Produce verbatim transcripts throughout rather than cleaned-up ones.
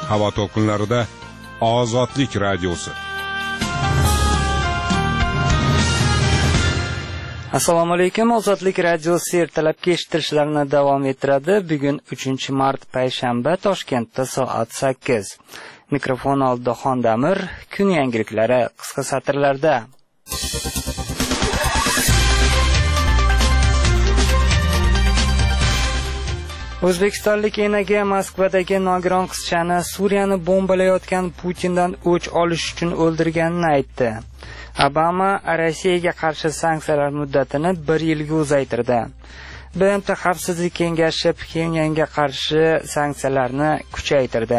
Havo to'lqinlarida Ozodlik radiosi. Assalomu alaykum. Ozodlik radiosi ertalabki eshittirishlarini davom ettiradi. Bugun uchinchi mart payshanba, Toshkentda soat sakkiz. Mikrofon oldida Xondamir, kun yangiliklari qisqa satrlarda. O'zbekistonlik enaga Moskvadagi nogiron qizchani Suriyani bombalayotgan Putindan o'ch olish uchun o'ldirganini aytdi. Obama Rossiyaga qarshi sanksiyalar muddatini bir yilga uzaytirdi. B M T Xavfsizlik kengashi Pxenyanga qarshi sanksiyalarni kuchaytirdi.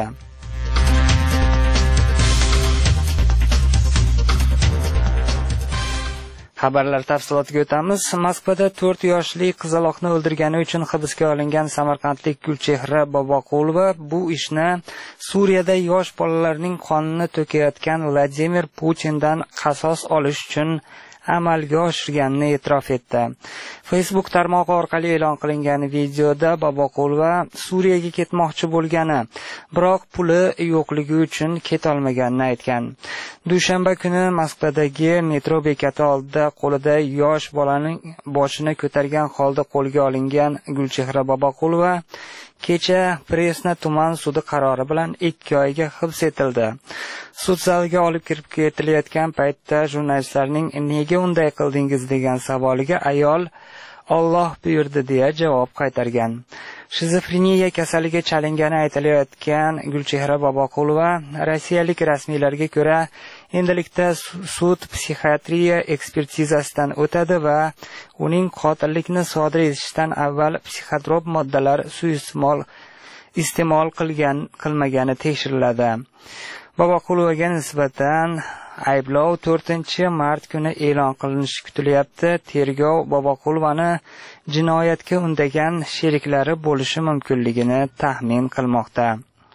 Xabarlar tafsilotiga o'tamiz. Moskvada to'rt yoshli qizaloqni o'ldirgani uchun hibsga olingan samarqandlik Gulchehra Boboqulova bu ishni Suriyada yosh bolalarning qonini to'kayotgan Vladimir Putindan qasos olish uchun amalga oshirganini e'tirof etdi. Facebook tarmog'i orqali e'lon qilingan videoda Boboqulova Suriyaga ketmoqchi bo'lgani, biroq puli yo'qligi uchun ketolmaganini aytgan. Dushanba kuni Moskvadagi metro bekati oldida qo'lida yosh bolaning boshini ko'targan holda qo'lga olingan Gulchehra Boboqulova kecha Presna tuman sudi qarori bilan ikki oyga hibs etildi. Sud zaliga olib kirib ketilayotgan paytda jurnalistlarning nega unday qildingiz degan savoliga ayol Alloh buyurdi deya javob qaytargan. Shizofreniya kasaliga chalingani aytilayotgan Gulchehra Boboqulova rossiyalik rasmiylarga ko'ra endilikda sud psixiatriya ekspertizasidan o'tadi va uning qotillikni sodir etishdan avval psixotrop moddalar suiiste'mol iste'mol qilgan qilmagani tekshiriladi. Boboqulovaga nisbatan ayblov to'rtinchi mart kuni e'lon qilinishi kutilyapti. Tergov Boboqulovani jinoyatga undagan sheriklari bo'lishi mumkinligini taxmin qilmoqda.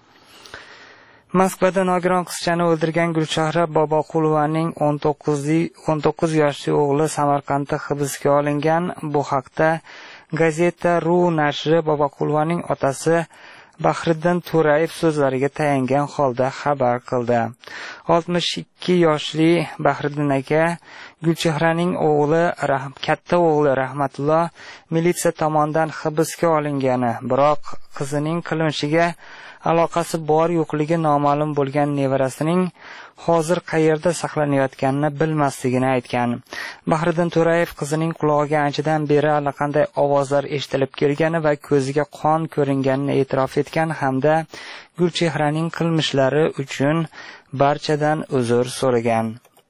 Moskvada nogiron qizchani o'ldirgan Gulchehra Boboqulovaning o'n to'qqiz yoshli o'g'li Samarqandda hibsga olingan. Bu haqda Gazeta.ru nashri Boboqulovaning otasi Bahriddin To'rayev so'zlariga tayangan holda xabar qildi. oltmish ikki yoshli Bahriddin aka Gulchehraning o'g'li, katta o'g'li Rahmatulloh militsiya tomonidan hibsga olingani, biroq qizining qilmishiga aloqasi bor yo'qligi noma'lum bo'lgan nevarasining hozir qayerda saqlanayotganini bilmasligini aytgan. Bahriddin To'rayev qizining qulog'iga anchadan beri allaqanday ovozlar eshitilib kelgani va ko'ziga qon ko'ringanini e'tirof etgan hamda Gulchehraning qilmishlari uchun barchadan uzr so'ragan.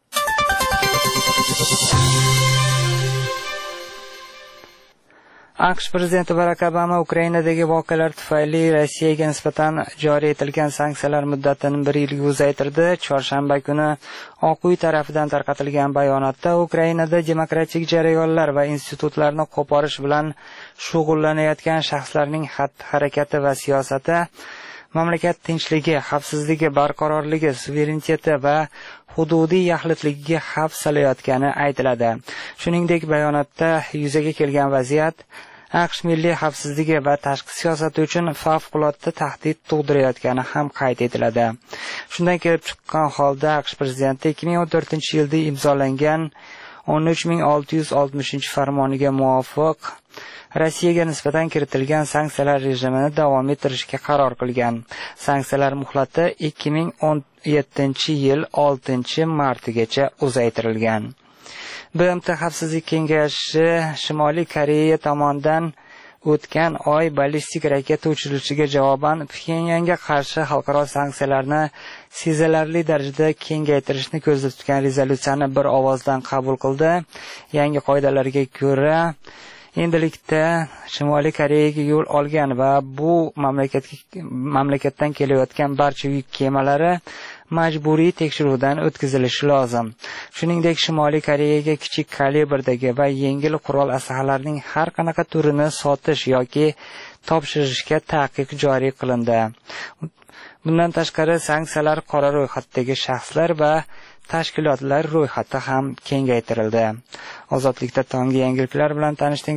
AQSh prezidenti Barack Obama Ukrainadagi voqealar tufayli Rossiyaga nisbatan joriy etilgan sanksiyalar muddatini bir yilga uzaytirdi. Chorshanba kuni Oq uy tarafidan tarqatilgan bayonotda Ukrainada demokratik jarayonlar va institutlarni qo'porish bilan shug'ullanayotgan shaxslarning xatti-harakati va siyosati mamlakat tinchligi, xavfsizligi, barqarorligi, suvereniteti va hududiy yaxlitligiga xavf solayotgani aytiladi. Shuningdek, bayonotda yuzaga kelgan vaziyat AQSh milliy xavfsizligi va tashqi siyosati uchun favqulodda tahdid tug'dirayotgani ham qayd etiladi. Shundan kelib chiqqan holda AQSh prezidenti ikki ming o'n to'rtinchi yilda imzolangan o'n uch ming olti yuz oltmishinchi farmoniga muvofiq Rossiyaga nisbatan kiritilgan sanksiyalar rejimini davom ettirishga qaror qilgan. Sanksiyalar muhlati ikki ming o'n yettinchi yil oltinchi martigacha uzaytirilgan. B M T Xavfsizlik kengashi Shimoliy Koreya tomonidan o'tgan oy ballistik raketa uchirilishiga javoban Pxenyanga qarshi xalqaro sanksiyalarni sezilarli darajada kengaytirishni ko'zda tutgan rezolyutsiyani bir ovozdan qabul qildi. Yangi qoidalarga ko'ra endilikda Shimoliy Koreyaga yo'l olgan va bu mamlakatga mamlakatdan kelayotgan barcha yuk kemalari majburiy tekshiruvdan o'tkazilishi lozim. Shuningdek, Shimoliy Koreyaga kichik kalibrdagi va yengil qurol aslahalarining har qanaqa turini sotish yoki topshirishga taqiq joriy qilindi. Bundan tashqari, sanksiyalar qora ro'yxatdagi shaxslar va tashkilotlar ro'yxati ham kengaytirildi. Ozodlikda tonggi yangiliklar bilan tanishding.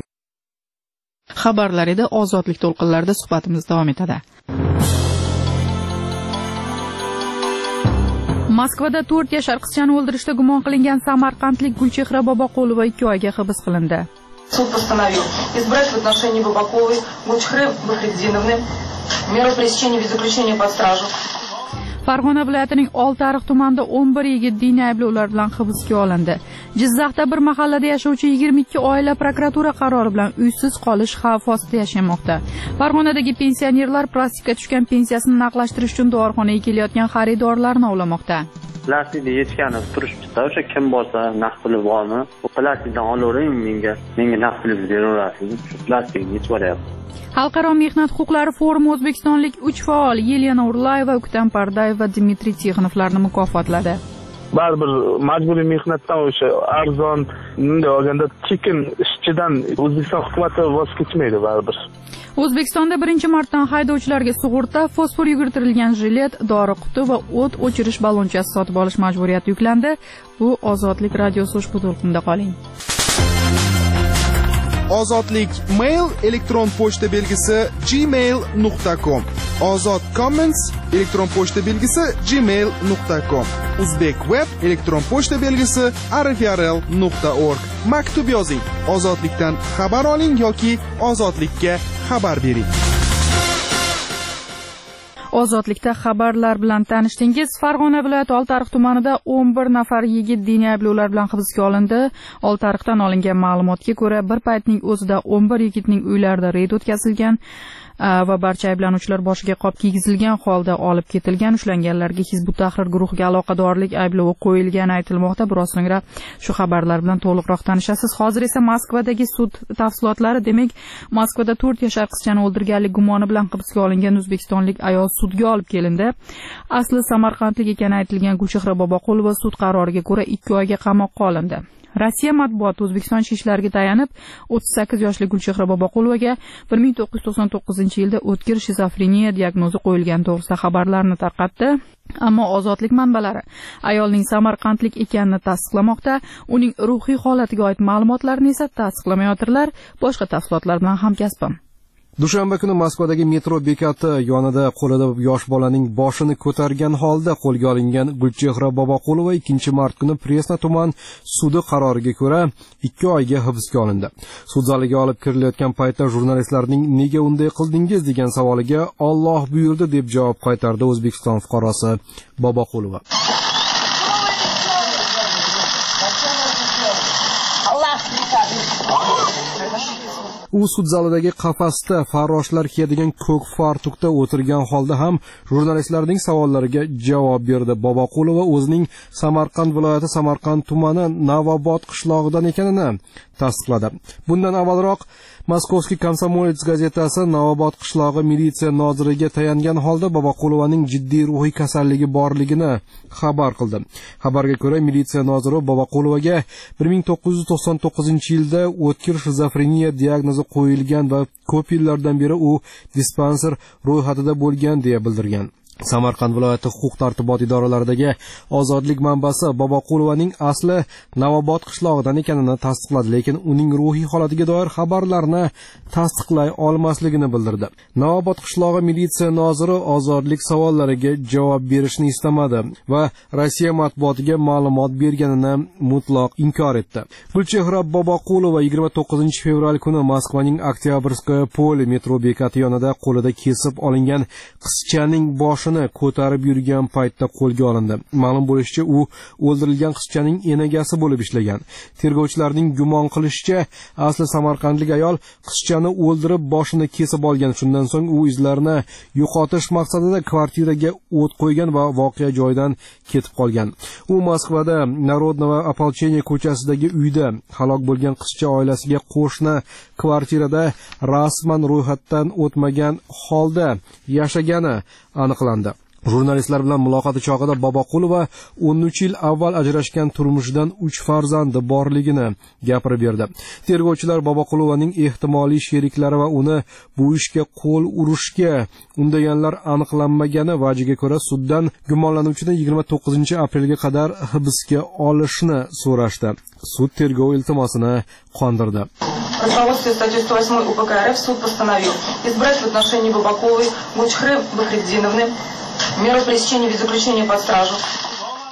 Xabarlar edi, Ozodlik to'lqinlarida suhbatimiz davom etadi. Moskvada to'rt yashar qizchani o'ldirishda gumon qilingan samarqandlik Gulchehra Boboqulova ikki oyga hibs qilindi. Суд постановил избрать в отношении Бабаковой Гульчехры Бахриддиновны меру пресечения в виде заключения под стражу. Farg'ona viloyatining Oltiariq tumanida o'n bir yigit diniy ayblovlar bilan hibsga olindi. Jizzaxda bir mahallada yashovchi yigirma ikki oila prokuratura qarori bilan uysiz qolish xavfi ostida yashamoqda. Farg'onadagi pensionerlar plastikka tushgan pensiyasini naqdlashtirish uchun dorixonaga kelayotgan xaridorlarni ovlamoqda. Plastikni yechgani turishibdi. O'sha kim bo'lsa naqd puli bormi? Bu plastikdan olavering, menga menga naqd pul beraverasiz. Shu plastikni yechib olyapti. Xalqaro mehnat huquqlari forumi o'zbekistonlik uch faol Yelena Urlayeva, Uktam Pardayev va Dmitriy Tixonovlarni mukofotladi. Baribir majburiy mehnatdan o'sha arzon, bunday olganda chekin ishchidan O'zbekiston hukumatı voz kechmaydi baribir. O'zbekistonda birinchi martdan haydovchilarga sug'urta, fosfor yugurtirilgan jilet, dori quti va o't o'chirish ballonchasi sotib olish majburiyati yuklandi. Bu Ozodlik radiosi ushbu to'lqinda qoling. Ozodlik mail elektron pochta belgisi gmail nuqta com. Ozod comments elektron pochta belgisi gmail nuqta com. Uzbek web elektron pochta belgisi r f r l nuqta org. Maktub yozing. Ozodlikdan xabar oling yoki ozodlikka xabar bering. Ozodlikda xabarlar bilan tanishdingiz. Farg'ona viloyati Oltiariq tumanida o'n bir nafar yigit diniy ayblovlar bilan hibsga olindi. Oltiariqdan olingan ma'lumotga ko'ra, bir paytning o'zida o'n bir yigitning uylarida reyd o'tkazilgan va barcha ayblanuvchilar boshiga qop kiygizilgan holda olib ketilgan. Ushlanganlarga Hizbut Tahrir guruhiga aloqadorlik ayblovi qo'yilgani aytilmoqda. Biroz so'ngra shu xabarlar bilan to'liqroq tanishasiz. Hozir esa Moskvadagi sud tafsilotlari, demak, Moskvada to'rt yashar qizchani o'ldirganlik gumoni bilan hibsga olingan o'zbekistonlik ayol sudga olib kelindi. Asli samarqandlik ekani aytilgan Gulchehra Boboqulova sud qaroriga ko'ra ikki oyga qamoqqa olindi. Rossiya matbuoti O'zbekiston ichki ishlariga tayanib, o'ttiz sakkiz yoshli Gulchehra Boboqulovaga bir ming to'qqiz yuz to'qson to'qqizinchi yilda o'tkir shizofreniya diagnozi qo'yilgani to'g'risida xabarlarni tarqatdi. Ammo ozodlik manbalari ayolning samarqandlik ekanini tasdiqlamoqda, uning ruhiy holatiga oid ma'lumotlarni esa tasdiqlamayotirlar. Boshqa tafsilotlar bilan hamkasbim. Dushanba kuni Moskvadagi metro bekati yonida qo'lida yosh bolaning boshini ko'targan holda qo'lga olingan Gulchehra Boboqulova ikkinchi mart kuni Presna tuman sudi qaroriga ko'ra ikki oyga hibsga olindi. Sud zaliga olib kirilayotgan paytda jurnalistlarning nega unday qildingiz degan savoliga Alloh buyurdi deb javob qaytardi O'zbekiston fuqarosi Boboqulova. U sud zalidagi qafasda farroshlar kiyadigan ko'k fartukda o'tirgan holda ham jurnalistlarning savollariga javob berdi. Boboqulova o'zining Samarqand viloyati Samarqand tumani Navobod qishlog'idan ekanini tasdiqladi. Bundan avvalroq Moskovskiy Komsomolets gazetasi Navobod qishlog'i militsiya noziriga tayangan holda Boboqulovaning jiddiy ruhiy kasalligi borligini xabar qildi. Xabarga ko'ra, militsiya noziri Boboqulovaga bir ming to'qqiz yuz to'qson to'qqizinchi yilda o'tkir shizofreniya diagnozi qo'yilgan va ko'p yillardan beri u dispanser ro'yxatida bo'lgan deya bildirgan. Samarqand viloyati huquq-tartibot idoralaridagi ozodlik manbasi Boboqulovaning asli Navobod qishlog'idan ekanini tasdiqladi, lekin uning ruhiy holatiga doir xabarlarni tasdiqlay olmasligini bildirdi. Navobod qishlog'i militsiya noziri ozodlik savollariga javob berishni istamadi va Rossiya matbuotiga ma'lumot berganini mutlaq inkor etdi. Gulchehra Boboqulova yigirma to'qqizinchi fevral kuni Moskvaning Oktyabrskoye poli metro bekati yonida qo'lida kesib olingan qizchaning bosh ko'tarib yurgan paytda qo'lga olindi. Ma'lum bo'lishicha, u o'ldirilgan qizchaning enagasi bo'lib ishlagan. Tergovchilarning gumon qilishicha, asli samarqandlik ayol qizchani o'ldirib boshini kesib olgan. Shundan so'ng u izlarini yo'qotish maqsadida kvartiraga o't qo'ygan va voqea joyidan ketib qolgan. U Moskvada Narodno va Opolcheniya ko'chasidagi uyda halok bo'lgan qizcha oilasiga qo'shni kvartirada rasman ro'yxatdan o'tmagan holda yashagani aniqlandi. Jurnalistlar bilan muloqoti chog'ida Boboqulova o'n uch yil avval ajrashgan turmushidan uch farzandi borligini gapirib berdi. Tergovchilar Boboqulovaning ehtimoliy sheriklari va uni bu ishga qo'l urishga undaganlar aniqlanmagani vajiga ko'ra suddan gumonlanuvchini yigirma to'qqizinchi aprelga qadar hibsga olishni so'rashdi. Sud tergov iltimosini qondirdi. Руководствуясь статьей сто восемь УПК РФ, суд постановил избрать в отношении Бабаковой Гульчехры Бахриддиновны меру пресечения в виде заключения под стражу.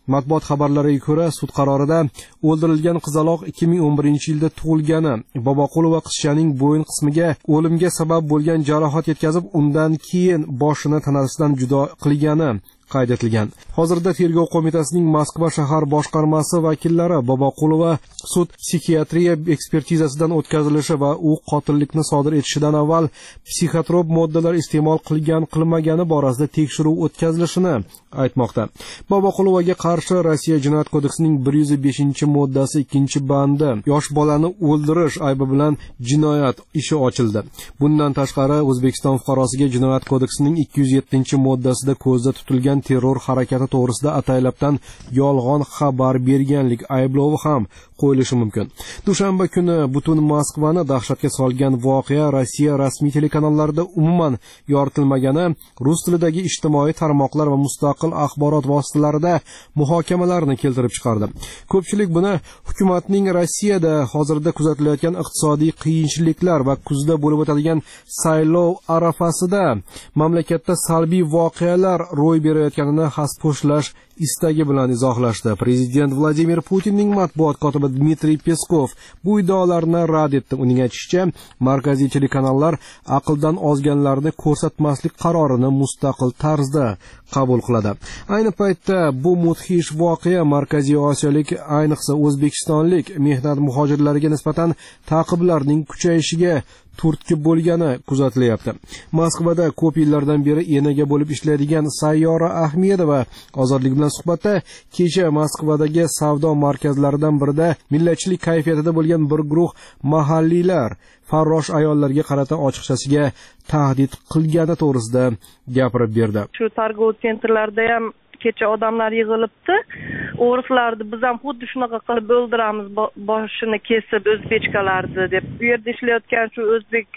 Matbuot xabarlariga ko'ra, sud qarorida o'ldirilgan qizaloq ikki ming o'n birinchi yilda tug'ilgani, Boboqulova qizchaning bo'yin qismiga o'limga sabab bo'lgan jarohat yetkazib, undan keyin boshini tanasidan judo qilgani qayd etilgan. Hozirda tergov qo'mitasining Moskva shahar boshqarmasi vakillari Boboqulova sud psixiatriya ekspertizasidan o'tkazilishi va u qotillikni sodir etishidan avval psixotrop moddalar iste'mol qilgan qilmagani borasida tekshiruv o'tkazilishini aytmoqda. Boboqulovaga qarshi Rossiya Jinoyat kodeksining bir yuz beshinchi moddasi ikkinchi bandi yosh bolani o'ldirish aybi bilan jinoyat ishi ochildi. Bundan tashqari O'zbekiston fuqarosiga Jinoyat kodeksining ikki yuz yettinchi moddasida ko'zda tutilgan terror harakati to'g'risida ataylabdan yolg'on xabar berganlik ayblovi ham qo'yilishi mumkin. Dushanba kuni butun Moskvani dahshatga solgan voqea Rossiya rasmiy telekanallarida umuman yoritilmagani, rus tilidagi ijtimoiy tarmoqlar va mustaqil axborot vositalarida muhokamalarni keltirib chiqardi. Ko'pchilik buni hukumatning Rossiyada hozirda kuzatilayotgan iqtisodiy qiyinchiliklar va kuzda bo'lib o'tadigan saylov arafasida mamlakatda salbiy voqealar ro'y berayotganini hasposhlash istagi bilan izohlashdi. Prezident Vladimir Putinning matbuot kotibi Dmitriy Peskov bu iddaolarni rad etdi. Uning aytishicha, markaziy telekanallar aqldan ozganlarni ko'rsatmaslik qarorini mustaqil tarzda qabul qiladi. Ayni paytda bu mudhish voqea Markaziy Osiyolik, ayniqsa O'zbekistonlik mehnat muhojirlariga nisbatan ta'qiblarning kuchayishiga turtki bo'lgani kuzatilyapti. Moskvada ko'p yillardan beri enaga bo'lib ishlaydigan Sayyora Ahmedova ozodlik bilan suhbatda kecha Moskvadagi savdo markazlaridan birida millatchilik kayfiyatida bo'lgan bir guruh mahalliylar farrosh ayollarga qarata ochiqchasiga tahdid qilgani to'g'risida gapirib berdi. Shu targ'ov sentrlarida ham kecha odamlar yig'ilibdi. O'rislarni biz ham xuddi shunaqa qilib o'ldiramiz, boshini kesib o'zbekchalarni deb. Bu yerda ishlayotgan shu o'zbek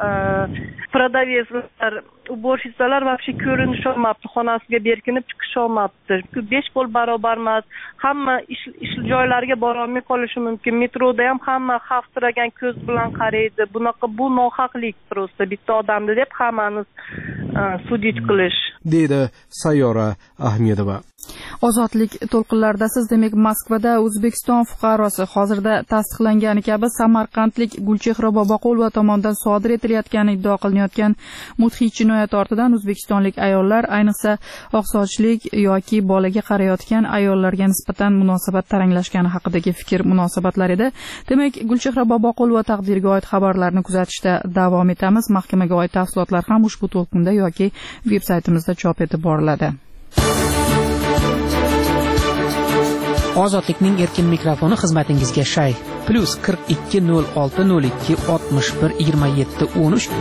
prodaveslar, uborщицалар вообще ko'rinish olmabdi, xonasiga berkinib chiqish olmabdi. besh qo'l barobar emas. Hamma ish, ish joylariga bora olmay qolishi mumkin. Metroda ham hamma xavfsiragan ko'z bilan qaraydi. Bunaqa bu nohaqlik просто bitta odamni deb hammani sudit qilish, deydi Sayyora Ahmedova. Ozodlik to'lqinlarida siz demak Moskvada O'zbekiston fuqarosi hozirda tasdiqlangani kabi Samarqandlik Gulchehra Boboqulova tomonidan sodir etilayotgani iddio qilinayotgan mudhish jinoyat ortidan o'zbekistonlik ayollar, ayniqsa oqsochlik yoki bolaga qarayotgan ayollarga nisbatan munosabat taranglashgani haqidagi fikr munosabatlar edi. Demak, Gulchehra Boboqulova taqdiriga oid xabarlarni kuzatishda davom etamiz. Mahkamaga oid tafsilotlar ham ushbu to'lqinda yoki veb-saytimizda chop etib boriladi. Ozodlikning erkin mikrofoni xizmatingizga shay. Plus qirq ikki nol olti nol ikki oltmish bir yigirma yetti o'n uch.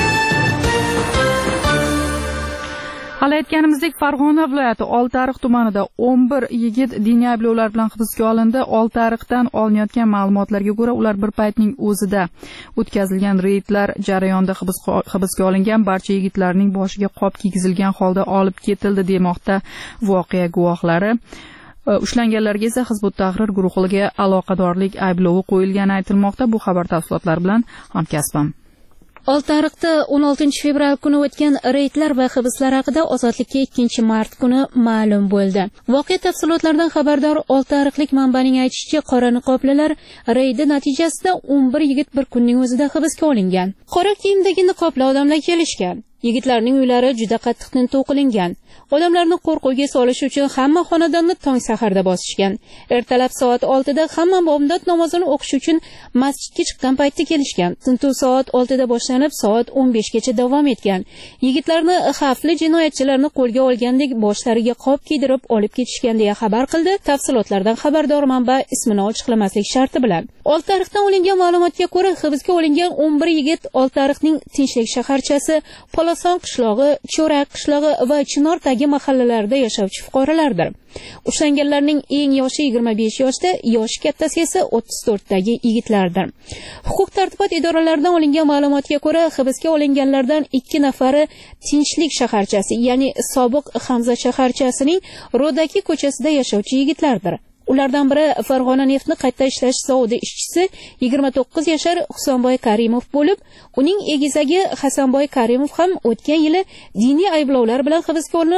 Hali aytganimizdek, Farg'ona viloyati Oltiariq tumanida o'n bir yigit diniy ayblovlar bilan hibsga olindi. Oltiariqdan olinayotgan ma'lumotlarga ko'ra, ular bir paytning o'zida o'tkazilgan reydlar jarayonida hibsga olingan barcha yigitlarning boshiga qop kiygizilgan holda olib ketildi demoqda voqea guvohlari. Ushlanganlarga esa Hizbut Tahrir guruhiga aloqadorlik ayblovi qo'yilgani aytilmoqda. Bu xabar tafsilotlari bilan hamkasbim. Oltiariqda o'n oltinchi fevral kuni o'tgan reydlar va hibslar haqida Ozodlikka ikkinchi mart kuni ma'lum bo'ldi. Voqea tafsilotlaridan xabardor Oltiariqlik manbaning aytishicha, qora niqoblilar reydi natijasida o'n bir yigit bir kunning o'zida hibsga olingan. Qora kiyimdagi niqobli odamlar kelishgan. Yigitlarning uylari juda qattiq tintuv qilingan. Odamlarni qo'rquvga solish uchun hamma xonadonni tong saharda bosishgan. Ertalab soat oltida hamma bomdod namozini o'qish uchun masjidga chiqqan paytda kelishgan. Tintuv soat oltida boshlanib, soat o'n beshgacha davom etgan. Yigitlarni xavfli jinoyatchilarni qo'lga olgandek boshlariga qop kiydirib olib ketishgan deya xabar qildi. Tafsilotlardan xabardor manba ismini ochiqlamaslik sharti bilan. Oltiariqdan olingan ma'lumotga ko'ra, hibsga olingan o'n bir yigit Oltiariqning Tinchlik shaharchasi, Poloson qishlog'i, Cho'rak qishlog'i va Chinordagi mahallalarda yashovchi fuqarolardir. Ushlanganlarning eng yoshi yigirma besh yoshda, yoshi kattasi esa o'ttiz to'rtdagi yigitlardir. Huquq-tartibot idoralaridan olingan ma'lumotga ko'ra, hibsga olinganlardan ikki nafari Tinchlik shaharchasi, ya'ni sobiq Hamza shaharchasining Rodaki ko'chasida yashovchi yigitlardir. Ulardan biri Farg'ona neftni qayta ishlash zavodi ishchisi yigirma to'qqiz yashar Husanboy Karimov bo'lib, uning egizagi Hasanboy Karimov ham o'tgan yili diniy ayblovlar bilan hibsga olinib,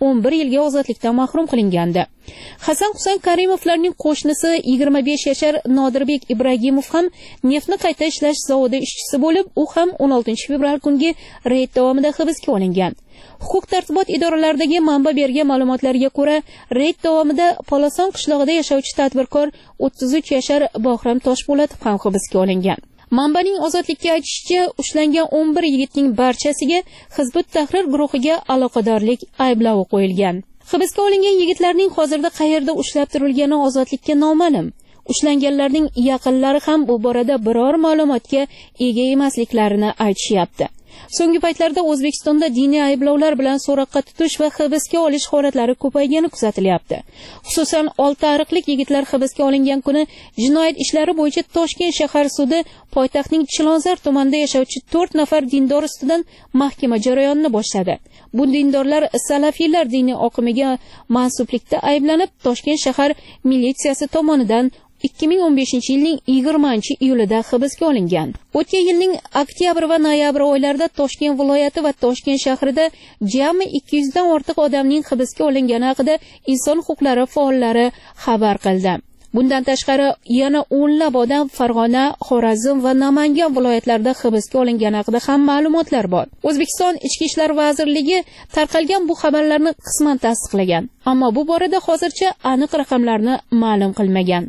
o'n bir yilga ozodlikdan mahrum qilingandi. Hasan Husayn Karimovlarning qo'shnisi yigirma besh yashar Nodirbek Ibragimov ham neftni qayta ishlash zavodi ishchisi bo'lib, u ham o'n oltinchi fevral kungi reyd davomida hibsga olingan. Huquq-tartibot idoralaridagi manba bergan ma'lumotlarga ko'ra, reyd davomida Poloson qishlog'ida yashovchi tadbirkor o'ttiz uch yashar Bohram Toshpo'latov ham hibsga olingan. Manbaning ozodlikka aytishicha, ushlangan o'n bir yigitning barchasiga Hizbut Tahrir guruhiga aloqadorlik ayblovi qo'yilgan. Hibsga olingan yigitlarning hozirda qayerda ushlab turilgani ozodlikka noma'lum. Ushlanganlarning yaqinlari ham bu borada biror ma'lumotga ega emasliklarini aytishyapti. So'nggi paytlarda O'zbekistonda diniy ayblovlar bilan so'roqqa tutish va hibsga olish holatlari ko'paygani kuzatilyapti. Xususan, olti ariqlik yigitlar hibsga olingan kuni jinoyat ishlari bo'yicha Toshkent shahar sudi poytaxtning Chilonzor tumanida yashovchi to'rt nafar dindor ustidan mahkama jarayonini boshladi. Bu dindorlar salafiylar diniy oqimiga mansublikda ayblanib, Toshkent shahar militsiyasi tomonidan ikki ming o'n beshinchi yilning yigirmanchi iyulida hibsga olingan. O'tgan yilning oktyabr va noyabr oylarida Toshkent viloyati va Toshkent shahrida jami ikki yuz dan ortiq odamning hibsga olingani haqida inson huquqlari faollari xabar qildi. Bundan tashqari, yana o'nlab odam Farg'ona, Xorazm va Namangan viloyatlarida hibsga olingani haqida ham ma'lumotlar bor. O'zbekiston Ichki ishlar vazirligi tarqalgan bu xabarlarni qisman tasdiqlagan, ammo bu borada hozircha aniq raqamlarni ma'lum qilmagan.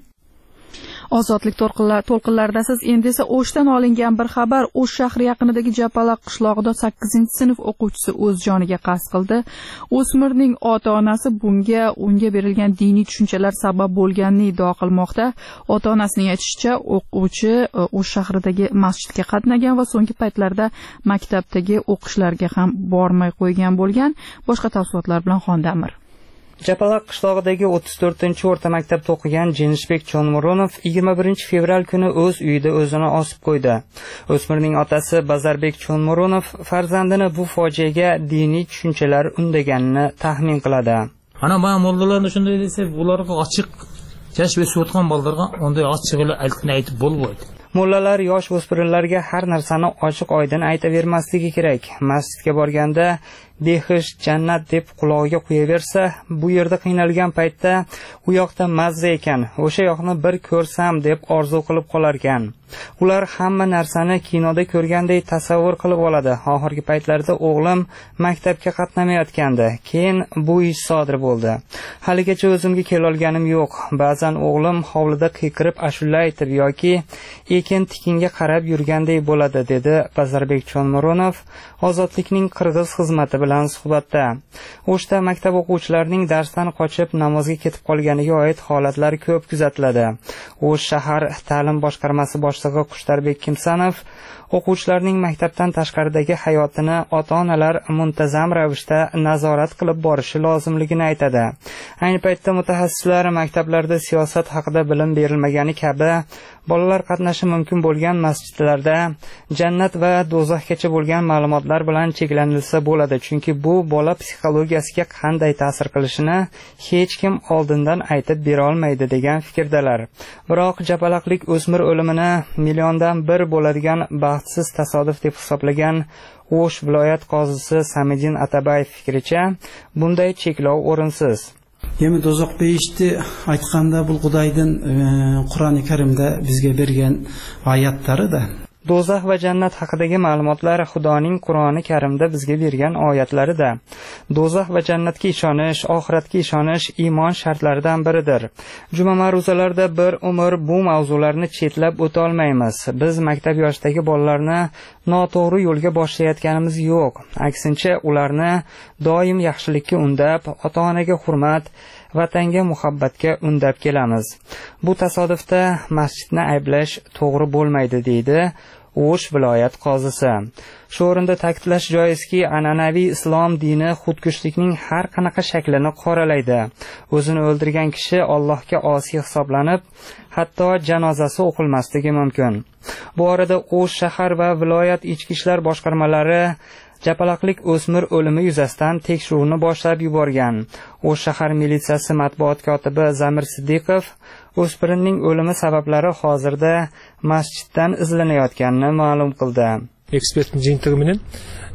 Ozodlik to'lqinlarida siz endi esa O'shdan olingan bir xabar. O'sh shahri yaqinidagi Japalaq qishlog'ida sakkizinchi sinf o'quvchisi o'z joniga qasd qildi. O'smirning ota-onasi bunga unga berilgan diniy tushunchalar sabab bo'lganini iddao qilmoqda. Ota-onasining aytishicha, o'quvchi O'sh shahridagi masjidga qatnagan va so'nggi paytlarda maktabdagi o'qishlarga ham bormay qo'ygan bo'lgan. Boshqa tafsilotlar bilan Xondamir. Japalaq qishlog'idagi o'ttiz to'rtinchi o'rta maktabda o'qigan Jenishbek Chonmuronov yigirma birinchi fevral kuni o'z uyida o'zini osib qo'ydi. O'smirning otasi Bazarbek Chonmuronov farzandini bu fojiaga diniy tushunchalar undaganini taxmin qiladi. Ana men mollalarni shunday desa, ularga ochiq kashf etayotgan bolalarga unday ochiqlik aytib bo'lmaydi. Mollalar yosh o'spirinlarga har narsani ochiq-oydin aytavermasligi kerak. Masjidga borganda behish, jannat deb qulog'iga qo'yaversa, bu yerda qiynalgan paytda u yoqda mazza ekan, o'sha yoqni bir ko'rsam deb orzu qilib qolar ekan. Ular hamma narsani kinoda ko'rgandek tasavvur qilib oladi. Oxirgi paytlarda o'g'lim maktabga qatnamayotgandi. Keyin bu ish sodir bo'ldi. Haligacha o'zimga kela olganim yo'q. Ba'zan o'g'lim hovlida qiyqirib ashula aytib yoki ekin tikinga qarab yurgandek bo'ladi, dedi Bazarbek Chonmuronov Ozodlikning qirg'iz xizmati bilan suhbatda. O'shda maktab o'quvchilarining darsdan qochib namozga ketib qolganiga oid holatlar ko'p kuzatiladi. O'sh shahar ta'lim boshqarmasi boshlig'i Qushtarbek Kimsanov o'quvchilarning maktabdan tashqaridagi hayotini ota-onalar muntazam ravishda nazorat qilib borishi lozimligini aytadi. Ayni paytda mutaxassislar maktablarda siyosat haqida bilim berilmagani kabi bolalar qatnashi mumkin bo'lgan masjidlarda jannat va do'zaxgacha bo'lgan ma'lumotlar bilan cheklanilsa bo'ladi, chunki bu bola psixologiyasiga qanday ta'sir qilishini hech kim oldindan aytib bera olmaydi degan fikrdalar. Biroq japalaqlik o'smir o'limini milliondan bir bo'ladigan baxtsiz tasodif deb hisoblagan O'sh viloyat qozisi Samidin Atabayev fikricha, bunday cheklov o'rinsiz. Yemi dozoq beyishti aytganda bu Xudoydan Qur'oni Karimda bizga bergan oyatlari da. Do'zax va jannat haqidagi ma'lumotlar Xudoning Qur'oni Karimda bizga bergan oyatlarida. Do'zax va jannatga ishonish, oxiratga ishonish iymon shartlaridan biridir. Juma ma'ruzalarda bir umr bu mavzularni chetlab o'ta olmaymiz. Biz maktab yoshidagi bolalarni noto'g'ri yo'lga boshlayotganimiz yo'q. Aksincha, ularni doim yaxshilikka undab, ota-onaga hurmat, vatanga muhabbatga undab kelamiz. Bu tasodifda masjidni ayblash to'g'ri bo'lmaydi, deydi O'sh viloyat qozisi. Shu o'rinda ta'kidlash joizki, an'anaviy islom dini xudkushlikning har qanaqa shaklini qoralaydi. O'zini o'ldirgan kishi Allohga osiy hisoblanib, hatto janozasi o'qilmasligi mumkin. Bu orada O'sh shahar va viloyat ichki ishlar boshqarmalari japalaqlik o'smir o'limi yuzasidan tekshiruvni boshlab yuborgan. O'sh shahar militsiyasi matbuot kotibi Zamir Siddiqov o'spirinning o'limi sabablari hozirda masjiddan izlanayotganini ma'lum qildi. Ekspert jiyintig'i bilan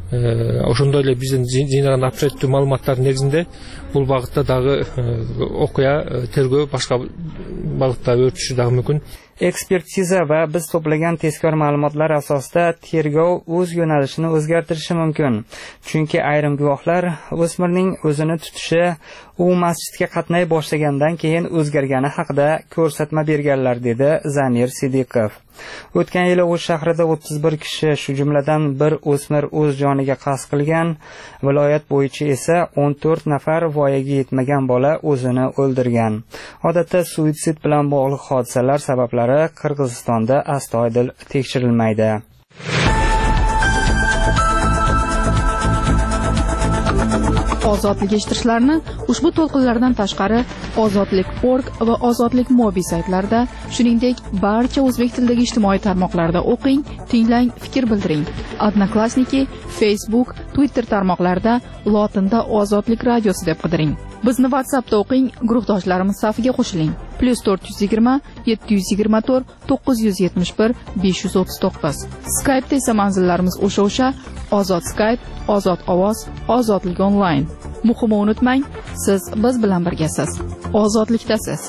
ошондой эле биздин жыйнаган абсолюттүү маалыматтардын негизинде бул багытта дагы окуя, тергөө, башка багытта өтүшү дагы мүмкүн. Ekspertiza va biz to'plagan tezkor ma'lumotlar asosida tergov o'z yo'nalishini o'zgartirishi mumkin. Chunki ayrim guvohlar o'smirning o'zini tutishi u masjidga qatnay boshlagandan keyin o'zgargani haqida ko'rsatma berganlar, dedi Zamir Sidiqov. O'tgan yili O'sh shahrida o'ttiz bir kishi, shu jumladan bir o'smir o'z joniga qasd qilgan, viloyat bo'yicha esa o'n to'rt nafar voyaga yetmagan bola o'zini o'ldirgan. Odatda suitsid bilan bog'liq hodisalar sabablari Qirg'izistonda astoydil tekshirilmaydi. Ozodlik eshittirishlarni ushbu to'lqinlardan tashqari ozodlik nokta org va ozodlik mobi saytlarida, shuningdek barcha o'zbek tilidagi ijtimoiy tarmoqlarda o'qing, tinglang, fikr bildiring. Odnoklassniki, Facebook, Twitter tarmoqlarida lotinda Ozodlik radiosi deb qidiring. Bizni WhatsAppda o'qing, guruhdoshlarimiz safiga qo'shiling. plus to'rt yuz yigirma yetti yuz yigirma to'rt to'qqiz yuz yetmish bir besh yuz o'ttiz to'qqiz. Skype'da esa manzillarimiz o'sha-o'sha: Ozod Skype, Ozod ovoz, Ozodlik onlayn. Muhimi unutmang, siz biz bilan birgasiz. Ozodlikdasiz.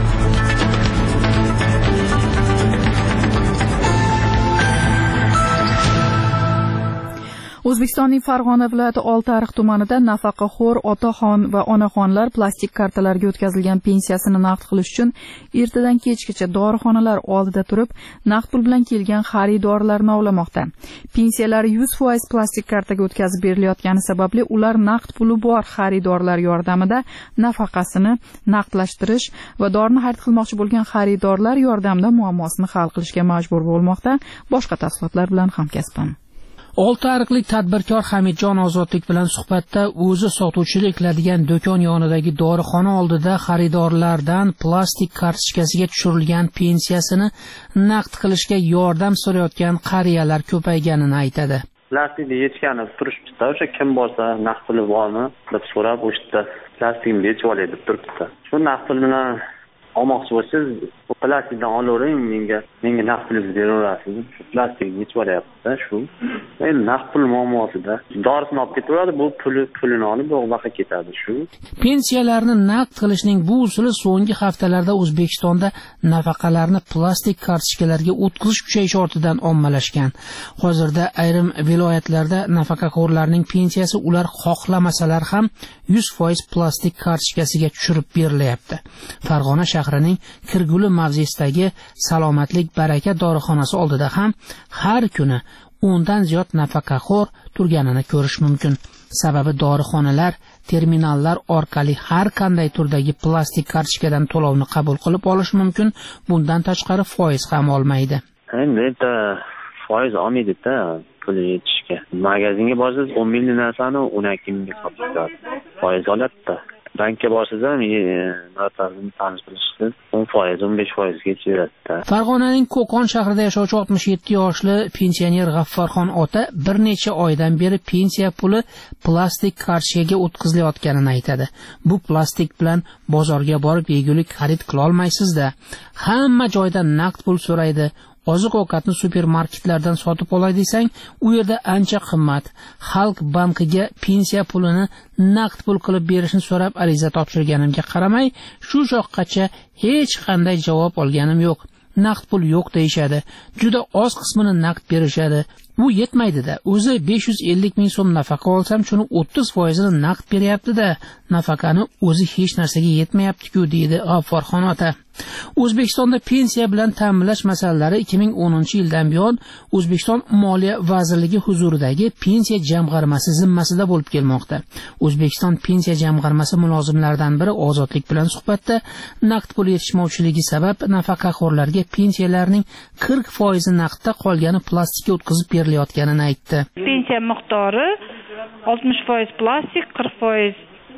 O'zbekistonning Farg'ona viloyati Oltiariq tumanida nafaqaxo'r otaxon va onaxonlar plastik kartalarga o'tkazilgan pensiyasini naqd qilish uchun ertadan kechgacha dorixonalar oldida turib, naqd pul bilan kelgan xaridorlarni ovlamoqda. Pensiyalari yuz foiz plastik kartaga o'tkazib berilayotgani sababli ular naqd puli bor xaridorlar yordamida nafaqasini naqdlashtirish va dorini xarid qilmoqchi bo'lgan xaridorlar yordamida muammosini hal qilishga majbur bo'lmoqda. Boshqa tafsilotlar bilan hamkasbim Oltiariqlik tadbirkor Hamidjon Ozodlik bilan suhbatda o'zi sotuvchilik qiladigan do'kon yonidagi dorixona oldida xaridorlardan plastik kartochkasiga tushirilgan pensiyasini naqd qilishga yordam so'rayotgan qariyalar ko'payganini aytadi. Plastikni yechganib turibdi. O'sha kim bo'lsa naqd puli bormi deb so'rab, o'shda plastikni yechib olay deb turibdi. Shu naqd pul bilan olmoqchi bo'lsangiz, bu plastikdan olavering, menga menga naqd pul beraverasiz. Shu plastikni yechib olyapti, shu. Endi naqd pul muammosida dorisini olib ketaveradi, bu puli pulini olib bo'g'baqa ketadi shu. Pensiyalarni naqd qilishning bu usuli so'nggi haftalarda O'zbekistonda nafaqalarni plastik kartochkalarga o'tkazish kuchayishi ortidan ommalashgan. Hozirda ayrim viloyatlarda nafaqaxo'rlarning pensiyasi ular xohlamasalar ham yuz foiz plastik kartochkasiga tushirib berilyapti. Farg'ona shahrining Kirguli mavzesidagi Salomatlik baraka dorixonasi oldida ham har kuni o'ndan ziyod nafaqaxo'r turganini ko'rish mumkin. Sababi dorixonalar terminallar orqali har qanday turdagi plastik kartochkadan to'lovni qabul qilib olish mumkin. Bundan tashqari foiz ham olmaydi. Endi foiz olmaydi-da pul yetishga. Magazinga borsangiz o'n minglik narsani o'n ikki mingga sotadi. Foiz oladi-da. Bankka borsangiz ham notarini tanish bilishsiz o'n foiz o'n besh foizgacha beradi. Farg'onaning Qo'qon shahrida yashovchi oltmish yetti yoshli pensioner G'affarxon ota bir necha oydan beri pensiya puli plastik kartochkaga o'tkazilayotganini aytadi. Bu plastik bilan bozorga borib yegulik xarid qila olmaysiz-da. Hamma joyda naqd pul so'raydi. Oziq-ovqatni supermarketlardan sotib olay desang, u yerda ancha qimmat. Xalq bankiga pensiya pulini naqd pul qilib berishni so'rab ariza topshirganimga qaramay, shu joqqacha hech qanday javob olganim yo'q. Naqd pul yo'q deyishadi. Juda oz qismini naqd berishadi. Bu yetmaydi-da. O'zi besh yuz ellik ming so'm nafaqa olsam, shuni o'ttiz foizini naqd beryapti-da. Nafaqani o'zi hech narsaga yetmayapti-ku, deydi G'affarxon ota. O'zbekistonda pensiya bilan ta'minlash masalalari ikki ming o'ninchi yildan buyon O'zbekiston Moliya vazirligi huzuridagi pensiya jamg'armasi zimmasida bo'lib kelmoqda. O'zbekiston pensiya jamg'armasi mulozimlaridan biri Ozodlik bilan suhbatda naqd pul yetishmovchiligi sabab nafaqaxo'rlarga pensiyalarning qirq foizi naqdda qolgani plastikka o'tkazib berilayotganini aytdi. Pensiya miqdori oltmish foiz plastik, qirq foiz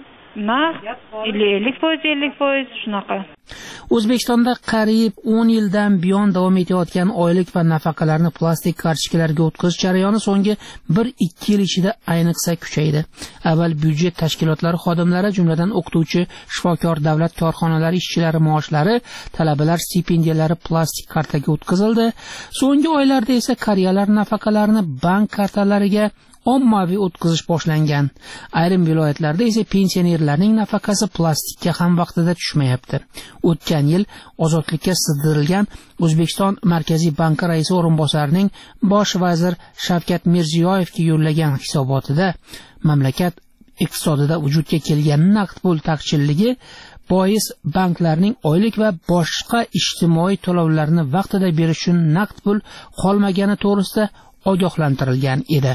naqd, ellik foiz ellik foiz shunaqa. O'zbekistonda qariyb o'n yildan buyon davom etayotgan oylik va nafaqalarni plastik kartochkalarga o'tkazish jarayoni so'nggi bir ikki yil ichida ayniqsa kuchaydi. Avval byudjet tashkilotlari xodimlari, jumladan o'qituvchi, shifokor, davlat korxonalari ishchilari maoshlari, talabalar stipendiyalari plastik kartaga o'tkazildi. So'nggi oylarda esa qariyalar nafaqalarini bank kartalariga ommaviy o'tkazish boshlangan. Ayrim viloyatlarda esa pensionerlarning nafaqasi plastikka ham vaqtida tushmayapti. O'tgan yil ozodlikka sig'dirilgan O'zbekiston Markaziy banki raisi o'rinbosarining bosh vazir Shavkat Mirziyoyevga yo'llagan hisobotida mamlakat iqtisodida vujudga kelgan naqd pul taqchilligi bois banklarning oylik va boshqa ijtimoiy to'lovlarni vaqtida berish uchun naqd pul qolmagani to'g'risida ogohlantirilgan edi.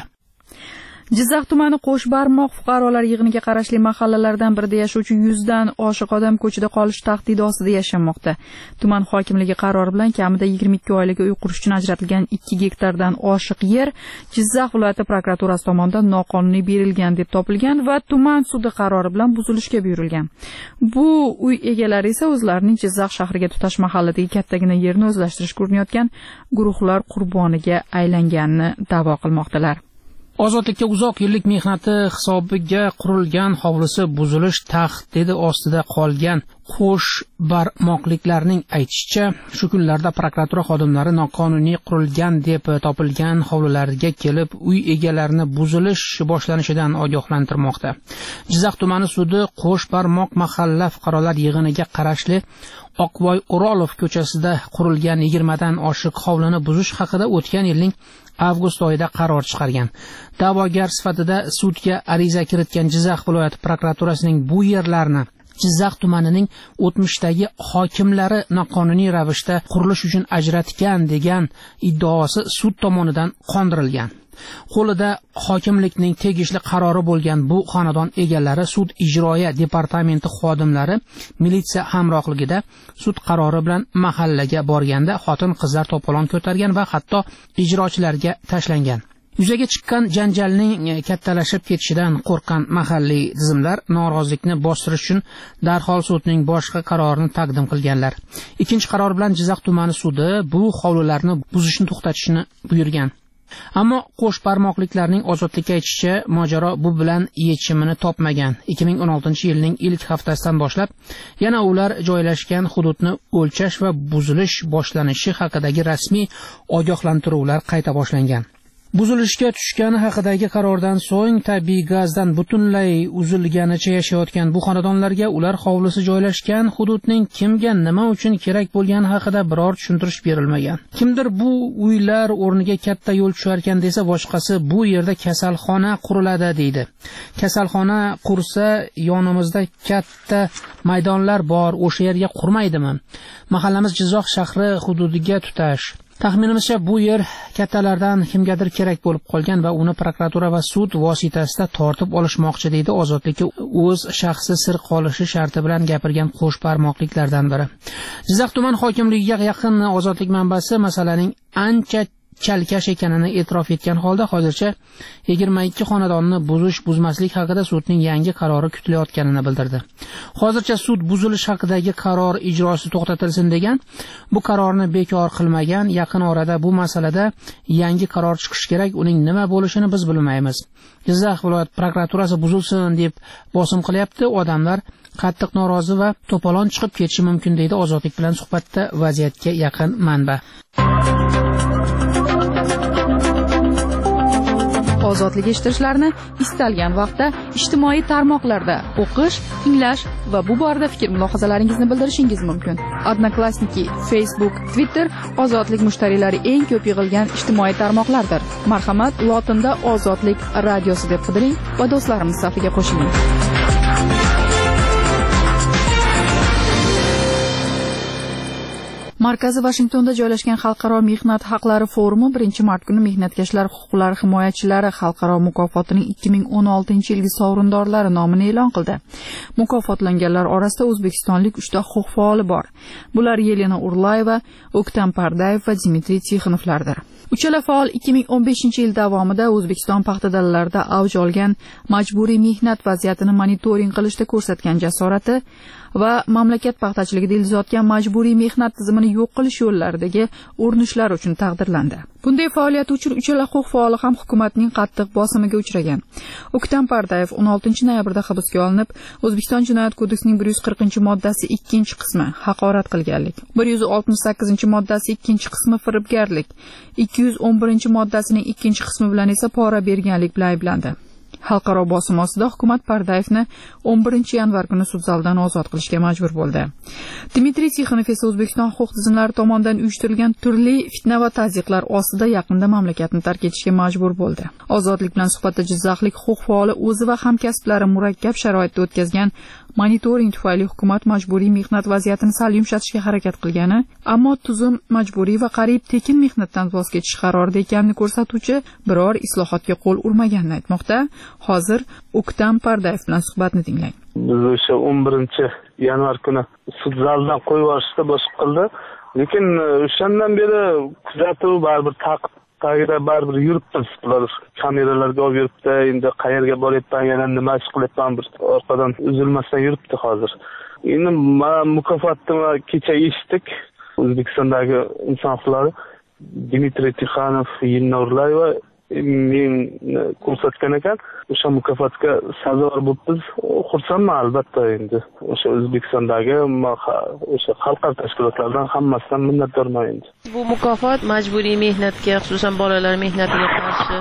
Jizzax tumani Qo'shbarmoq fuqarolar yig'iniga qarashli mahallalardan birida yashovchi yuzdan oshiq odam ko'chada qolish tahdidi ostida yashamoqda. Tuman hokimligi qarori bilan kamida yigirma ikki oilaga uy qurish uchun ajratilgan ikki gektardan oshiq yer Jizzax viloyati prokuraturasi tomonidan noqonuniy berilgan deb topilgan va tuman sudi qarori bilan buzilishga buyurilgan. Bu uy egalari esa o'zlarining Jizzax shahriga tutash mahalladagi kattagina yerni o'zlashtirishga urinayotgan guruhlar qurboniga aylanganini da'vo qilmoqdalar. Ozodlikka uzoq yillik mehnati hisobiga qurilgan hovlisi buzilish tahdidi ostida qolgan qo'sh barmoqliklarning aytishicha, shu kunlarda prokuratura xodimlari noqonuniy qurilgan deb topilgan hovlilarga kelib, uy egalarini buzilish boshlanishidan ogohlantirmoqda. Jizzax tumani sudi Qo'sh barmoq mahalla fuqarolar yig'iniga qarashli Oqvoy O'rolov ko'chasida qurilgan yigirmadan oshiq hovlini buzish haqida o'tgan yilning avgust oyida qaror chiqargan. Da'vogar sifatida sudga ariza kiritgan Jizzax viloyati prokuraturasining bu yerlarni Jizzax tumanining o'tmishdagi hokimlari noqonuniy ravishda qurilish uchun ajratgan degan iddaosi sud tomonidan qondirilgan. Qo'lida hokimlikning tegishli qarori bo'lgan bu xonadon egalari sud ijroiya departamenti xodimlari militsiya hamrohligida sud qarori bilan mahallaga borganda xotin-qizlar to'polon ko'targan va hatto ijrochilarga tashlangan. Yuzaga chiqqan janjalning kattalashib ketishidan qo'rqqan mahalliy tizimlar norozilikni bostirish uchun darhol sudning boshqa qarorini taqdim qilganlar. Ikkinchi qaror bilan Jizzax tumani sudi bu hovlilarni buzishni to'xtatishni buyurgan. Ammo qo'sh barmoqliklarning ozodlikka aytishicha, mojaro bu bilan yechimini topmagan. ikki ming o'n oltinchi yilning ilk haftasidan boshlab yana ular joylashgan hududni o'lchash va buzilish boshlanishi haqidagi rasmiy ogohlantiruvlar qayta boshlangan. Buzilishga tushgani haqidagi qarordan so'ng tabiiy gazdan butunlay uzilganicha yashayotgan bu xonadonlarga ular hovlisi joylashgan hududning kimga nima uchun kerak bo'lgani haqida biror tushuntirish berilmagan. Kimdir bu uylar o'rniga katta yo'l tusharkan desa, boshqasi bu yerda kasalxona quriladi deydi. Kasalxona qursa yonimizda katta maydonlar bor, o'sha yerga qurmaydimi? Mahallamiz Jizzax shahri hududiga tutash. Taxminimizcha bu yer kattalardan kimgadir kerak bo'lib qolgan va uni prokuratura va sud vositasida tortib olishmoqchi deydi ozodlikka o'z shaxsi sir qolishi sharti bilan gapirgan qo'sh barmoqliklardan biri. Jizzax tuman hokimligiga yaqin ozodlik manbasi masalaning ancha chalkash ekanini e'tirof etgan holda hozircha yigirma ikki xonadonni buzish buzmaslik haqida sudning yangi qarori kutilayotganini bildirdi. Hozircha sud buzilish haqidagi qaror ijrosi to'xtatilsin degan, bu qarorni bekor qilmagan. Yaqin orada bu masalada yangi qaror chiqishi kerak. Uning nima bo'lishini biz bilmaymiz. Jizzax viloyat prokuraturasi buzilsin deb bosim qilyapti. Odamlar qattiq norozi va to'polon chiqib ketishi mumkin deydi ozodlik bilan suhbatda vaziyatga yaqin manba. Ozodlik eshittirishlarni istalgan vaqtda ijtimoiy tarmoqlarda o'qish, tinglash va bu borada fikr mulohazalaringizni bildirishingiz mumkin. Odnoklassniki, Facebook, Twitter ozodlik mushtariylari eng ko'p yig'ilgan ijtimoiy tarmoqlardir. Marhamat, lotinda Ozodlik radiosi deb qidiring va do'stlarimiz safiga qo'shiling. Markaziy Washingtonda joylashgan Xalqaro mehnat haqlari forumi birinchi mart kuni mehnatkashlar huquqlari himoyachilari xalqaro mukofotining ikki ming o'n oltinchi yilgi sovrindorlari nomini e'lon qildi. Mukofotlanganlar orasida o'zbekistonlik uchta huquq faoli bor. Bular Yelena Urlayeva, O'ktam Pardayev va Dmitriy Tixonovlardir. Uchala faol ikki ming o'n beshinchi yil davomida O'zbekiston paxta dalalarida avj olgan majburiy mehnat vaziyatini monitoring qilishda ko'rsatgan jasorati va mamlakat paxtachiligida ilzotgan majburiy mehnat tizimini yo'q qilish yo'llaridagi urinishlar uchun taqdirlandi. Bunday faoliyati uchun uchala huquq faoli ham hukumatning qattiq bosimiga uchragan. O'ktam Pardayev o'n oltinchi noyabrda hibsga olinib, O'zbekiston Jinoyat kodeksining bir yuz qirqinchi moddasi ikkinchi qismi haqorat qilganlik, bir yuz oltmish sakkizinchi moddasi ikkinchi qismi firibgarlik, ikki yuz o'n birinchi moddasining ikkinchi qismi bilan esa pora berganlik bilan ayblandi. Xalqaro bosim ostida hukumat Pardayevni o'n birinchi yanvar kuni sud zalidan ozod qilishga majbur bo'ldi. Dmitriy Tixonov esa O'zbekiston huquq tizimlari tomonidan uyushtirilgan turli fitna va tazyiqlar ostida yaqinda mamlakatni tark etishga majbur bo'ldi. Ozodlik bilan suhbatda jizzaxlik huquq faoli o'zi va hamkasblari murakkab sharoitda o'tkazgan monitoring tufayli hukumat majburiy mehnat vaziyatini sal yumshatishga harakat qilgani, ammo tuzum majburiy va qariyb tekin mehnatdan voz kechish qarorida ekanini ko'rsatuvchi biror islohotga qo'l urmaganini aytmoqda. Hozir O'ktam Pardayev bilan suhbatni tinglang. Biz o'sha o'n birinchi yanvar kuni sud zalidan qo'yib yuborishda boshqa qildi. Lekin o'shandan beri kuzatuv baribir taqib tagida baribir yuribmiz. Bular kameralarga olib yuribdi. Endi qayerga boryapman, yana nima ish qilyapman, bir orqadan uzilmasdan yuribdi hozir. Endi mukofotni kecha eshitdik. O'zbekistondagi inson huquqlari Dmitriy Tixonov, Yilnurlayeva men ko'rsatgan ekan, o'sha mukofotga sazovor bo'libmiz. Xursandman albatta. Endi o'sha O'zbekistondagi o'sha xalqaro tashkilotlardan hammasidan minnatdorman. Endi bu mukofot majburiy mehnatga, xususan bolalar mehnatiga qarshi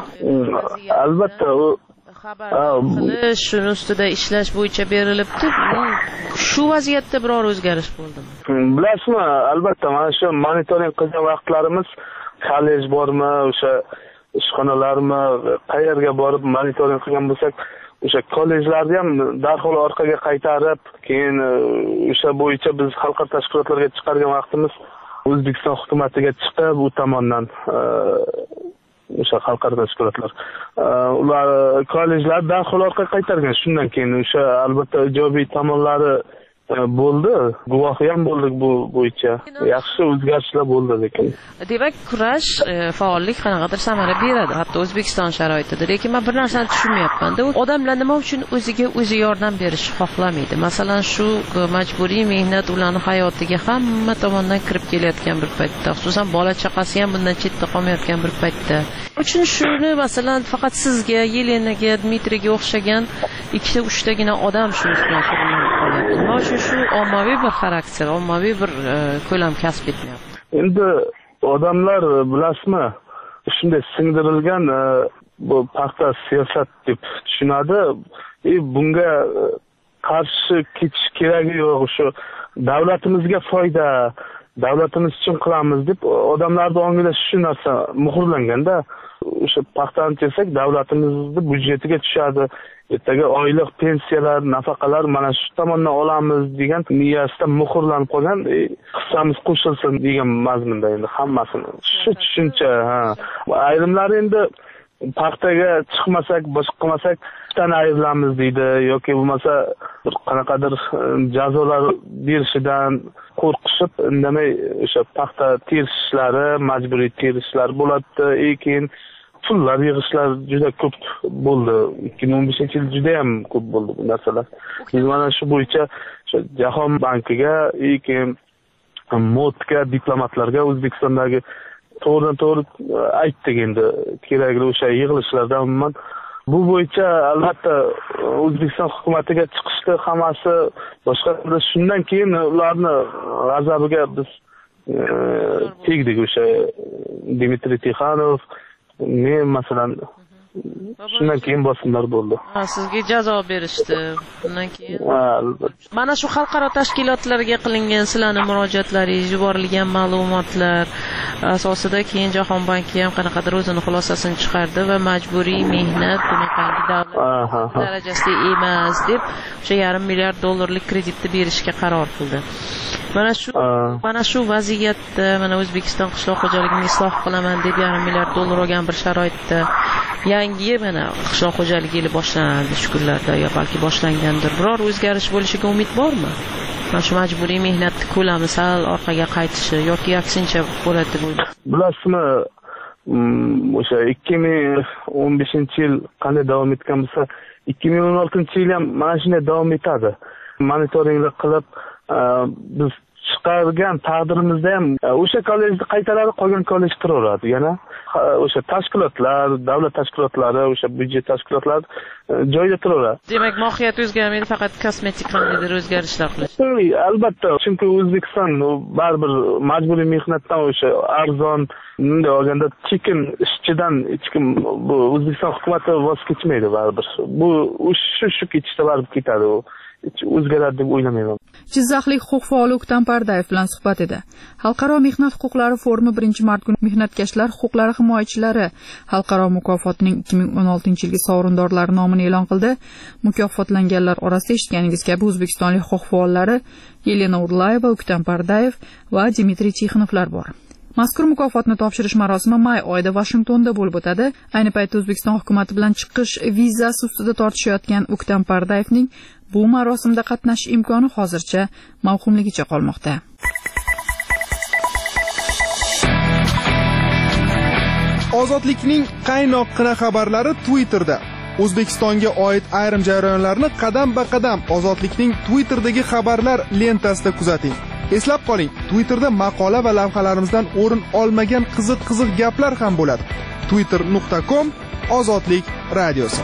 albatta u xabar qilish, shuni ustida ishlash bo'yicha berilibdi. Shu vaziyatda biror o'zgarish bo'ldimi? Bilasizmi, albatta mana shu monitoring qilgan vaqtlarimiz kollej bormi, o'sha ishxonalarmi, qayerga borib monitoring qilgan bo'lsak, o'sha kollejlarni ham darhol orqaga qaytarib, keyin o'sha bo'yicha biz xalqaro tashkilotlarga chiqargan vaqtimiz O'zbekiston hukumatiga chiqib, u tomonidan o'sha xalqaro tashkilotlar ular kollejlar darhol orqaga qaytargan. Shundan keyin o'sha albatta ijobiy tomonlari bo'ldi, guvohi ham bo'ldik bu bo'yicha. Yaxshi o'zgarishlar bo'ldi lekin. Demak, kurash, faollik qanaqadir samara beradi, hatto O'zbekiston sharoitida. Lekin men bir narsani tushunmayapman-da. Odamlar nima uchun o'ziga o'zi yordam berishni xohlamaydi? Masalan, shu majburiy mehnat ularning hayotiga hamma tomonidan kirib kelayotgan bir paytda, xususan bola chaqasi ham bundan chetda qolmayotgan bir paytda. Uchun shuni masalan faqat sizga, Yelenaga, Dmitriyga o'xshagan ikkita uchtagina odam shu bilan shug'ullanib qolyapti. Nima uchun shu ommaviy bir xarakter, ommaviy bir ko'lam kasb etmayapti? Endi odamlar bilasizmi, shunday singdirilgan bu paxta siyosat deb tushunadi. E bunga qarshi ketish keragi yo'q. Shu davlatimizga foyda, davlatimiz uchun qilamiz deb odamlarning ongida shu narsa muhrlanganda, o'sha paxtani tersak davlatimizni byudjetiga tushadi. Ertaga oylik pensiyalar, nafaqalar mana shu tomondan olamiz degan niyatda muhrlanib qolgan, hissamiz qo'shilsin degan mazmunda endi hammasini. Shu tushuncha, ha. Ayrimlar endi paxtaga chiqmasak, boshqa qilmasak tan ayrilamiz deydi yoki bo'lmasa bir qanaqadir jazolar berishidan qo'rqishib indamay o'sha paxta terishlari, majburiy terishlar bo'ladi. Keyin pullar yig'ishlar juda ko'p bo'ldi. ikki ming o'n beshinchi yil juda ham ko'p bo'ldi bu narsalar. Biz mana shu bo'yicha Jahon bankiga, keyin modga, diplomatlarga O'zbekistondagi to'g'ridan to'g'ri aytdik endi kerakli o'sha yig'ilishlarda umuman bu bo'yicha albatta O'zbekiston hukumatiga chiqishdi hammasi boshqa. Shundan keyin ularni g'azabiga biz tegdik. O'sha Dmitriy Tixonov, men masalan shundan keyin bosimlar bo'ldi. Ha, sizga jazo berishdi. Bundan keyin mana shu xalqaro tashkilotlarga qilingan sizlarning murojaatlaringiz, yuborilgan ma'lumotlar asosida keyin Jahon banki ham qanaqadir o'zining xulosasini chiqardi va majburiy mehnat bunaqangi davlat darajasida emas deb o'sha yarim milliard dollarlik kreditni berishga qaror qildi. Mana shu mana shu vaziyatda mana O'zbekiston qishloq xo'jaligini isloh qilaman deb yarim milliard dollar olgan bir sharoitda yangi mana qishloq xo'jaligi yili boshlanadi shu kunlarda, yo balki boshlangandir. Biror o'zgarish bo'lishiga umid bormi? Mana shu majburiy mehnatni ko'lami sal orqaga qaytishi yoki aksincha bo'ladi deb o'ylaysiz? Bilasizmi, o'sha ikki ming o'n beshinchi yil qanday davom etgan bo'lsa, ikki ming o'n oltinchi yil ham mana shunday davom etadi. Monitoringlar qilib biz chiqargan taqdirimizda ham o'sha kollejni qaytaradi, qolgan kollej turaveradi. Yana o'sha tashkilotlar, davlat tashkilotlari, o'sha byudjet tashkilotlari joyida turaveradi. Demak, mohiyat o'zgarmaydi, faqat kosmetik qandaydir o'zgarishlar qilish. Albatta, chunki O'zbekiston baribir majburiy mehnatdan o'sha arzon, bunday olganda tekin ishchidan hech kim bu O'zbekiston hukumati voz kechmaydi baribir. Bu shu shu ketishda baribir ketadi u. O'zgaradi deb o'ylamayman. Jizzaxlik huquq faoli O'ktam Pardayev bilan suhbat edi. Xalqaro mehnat huquqlari forumi birinchi mart kuni mehnatkashlar huquqlari himoyachilari xalqaro mukofotining ikki ming o'n oltinchi yilgi sovrindorlari nomini e'lon qildi. Mukofotlanganlar orasida eshitganingiz kabi o'zbekistonlik huquq faollari Yelena Urlayeva, O'ktam Pardayev va Dmitriy Tixonovlar bor. Mazkur mukofotni topshirish marosimi may oyida Washingtonda bo'lib o'tadi. Ayni paytda O'zbekiston hukumati bilan chiqish vizasi ustida tortishayotgan O'ktam Pardayevning bu marosimda qatnashish imkoni hozircha mavhumligicha qolmoqda. Ozodlikning qaynoqqina xabarlari Twitterda. O'zbekistonga oid ayrim jarayonlarni qadam-ba-qadam Ozodlikning Twitterdagi xabarlar lentasida kuzating. Eslab qoling, Twitterda maqola va lavhalarimizdan o'rin olmagan qiziq-qiziq gaplar ham bo'ladi. twitter nuqta com Ozodlik radiosi.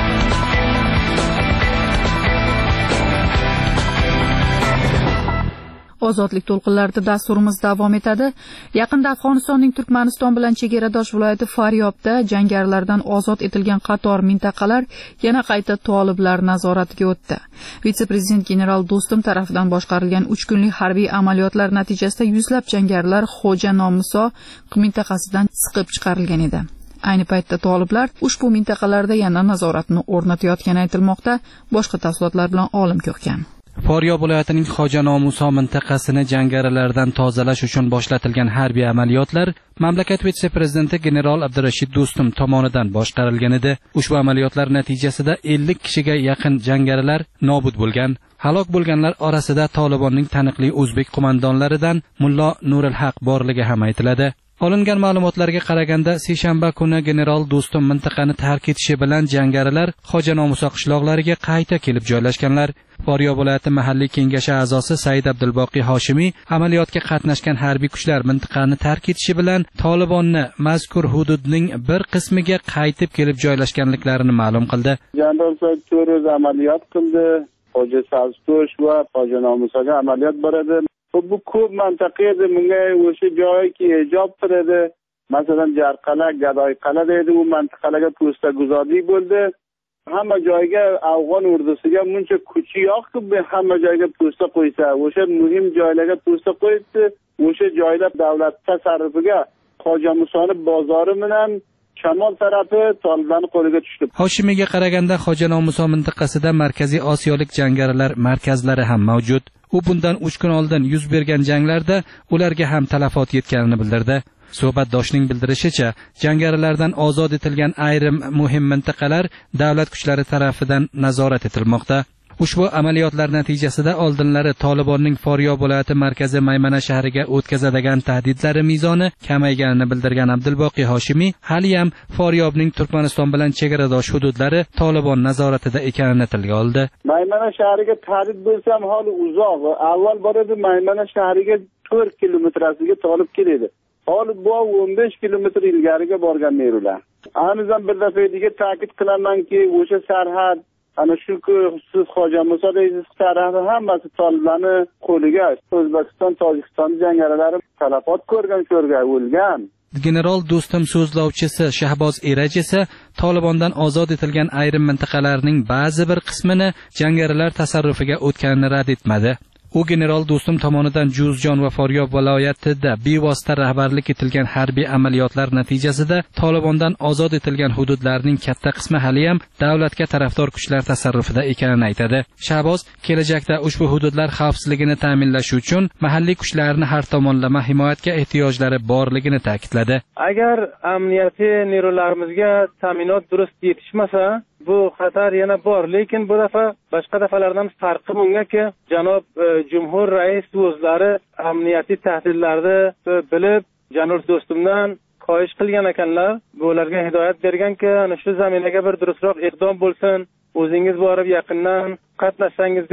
Ozodlik to'lqinlarida dasturimiz davom etadi. Yaqinda Afg'onistonning Turkmaniston bilan chegaradosh viloyati Faryobda jangarilardan ozod etilgan qator mintaqalar yana qayta toliblar nazoratiga o'tdi. Vitse-prezident general Do'stum tomonidan boshqarilgan uch kunlik harbiy amaliyotlar natijasida yuzlab jangarilar Xo'ja Nomuso mintaqasidan siqib chiqarilgan edi. Ayni paytda toliblar ushbu mintaqalarda yana nazoratni o'rnatayotgani aytilmoqda. Boshqa tafsilotlar bilan olim ko'rkan. Faryob viloyatining Xo'ja Nomuso mintaqasini jangarilardan tozalash uchun boshlatilgan harbiy amaliyotlar mamlakat vitse-prezidenti general Abdurashid Do'stum tomonidan boshqarilgan edi. Ushbu amaliyotlar natijasida ellik kishiga yaqin jangarilar nobud bo'lgan. Halok bo'lganlar orasida Tolibonning taniqli o'zbek qo'mondonlaridan Mullo Nuril Haq borligi ham aytiladi. Olingan ma'lumotlarga qaraganda, seshanba kuni general Do'stum mintaqani tark etishi bilan jangarilar Xo'ja Nomuso qishloqlariga qayta kelib joylashganlar. Faryob viloyati mahalliy kengashi a'zosi Said Abdulboqiy Hoshimiy amaliyotga qatnashgan harbiy kuchlar mintaqani tark etishi bilan Tolibonni mazkur hududning bir qismiga qaytib kelib joylashganliklarini ma'lum qildi. Jandarm to'rt amaliyot qildi. Xo'ja Saztosh va Xo'ja Nomusoga amaliyot boradi. Bu ko'p mantaqa edi, bunga o'sha joyki ijob qiladi. Masalan, Jarqala, Gadoyqala deydi, u mintaqalarga posta guzorlik bo'ldi. Hamma joyga Afg'on urdusiga muncha kuchi yo'qki, hamma joyga posta qo'ysa, o'sha muhim joylarga posta qo'yibdi. O'sha joylar davlat tasarrufiga Xo'ja Musoni bozori bilan Shamol tarafi Toliblarning qo'liga tushdi. Hoshimiyga qaraganda Xo'ja Nomuso mintaqasida Markaziy Osiyolik jangarilar markazlari ham mavjud. U bundan uch kun oldin yuz bergan janglarda ularga ham talafot yetganini bildirdi. Suhbatdoshning bildirishicha, jangarilardan ozod etilgan ayrim muhim mintaqalar davlat kuchlari tomonidan nazorat etilmoqda. Ushbu amaliyotlar natijasida oldinlari Tolibonning Faryob viloyati markazi Maymana shahriga o'tkazadigan tahdidlari mezoni kamayganini bildirgan Abdulboqiy Hoshimiy hali ham Faryobning Turkmaniston bilan chegaradosh hududlari Tolibon nazoratida ekanini tilga oldi. Maymana shahriga tahdid bo'lsa ham hali uzoq. Avval boradi Maymana shahriga to'rt kilometrasiga Tolib keladi. Hali bu o'n besh kilometr ilgariga borgan merular. Anizam bir dafadiga ta'kid qilamanki, o'sha sarhad ana shu siz Xo'ja Muso deysiz tarafi hammasi Toliblarning qo'liga, O'zbekiston, Tojikiston jangarilari talafot ko'rgan, ko'rgan, o'lgan. General Do'stum so'zlovchisi Shahboz Eraj esa Tolibondan ozod etilgan ayrim mintaqalarning ba'zi bir qismini jangarilar tasarrufiga o'tganini rad etmadi. U general Do'stum tomonidan Juzjon va Faryob viloyatida bevosita rahbarlik etilgan harbiy amaliyotlar natijasida Tolibondan ozod etilgan hududlarning katta qismi hali ham davlatga tarafdor kuchlar tasarrufida ekanini aytadi. Shahboz kelajakda ushbu hududlar xavfsizligini ta'minlash uchun mahalliy kuchlarni har tomonlama himoyatga ehtiyojlari borligini ta'kidladi. Agar amniyatiy nirolarimizga ta'minot durust yetishmasa, bu xatar yana bor, lekin bu dafa boshqa dafalardan farqi bundaki, janob e, Jumhur rais o'zlari amniyatiy tahdidlarni bilib, janob Do'stumdan qo'yish qilgan ekanlar. Bularga hidoyat berganki, ana shu zaminaga bir durustroq iqdom bo'lsin, o'zingiz borib yaqindan qatnashsangiz deb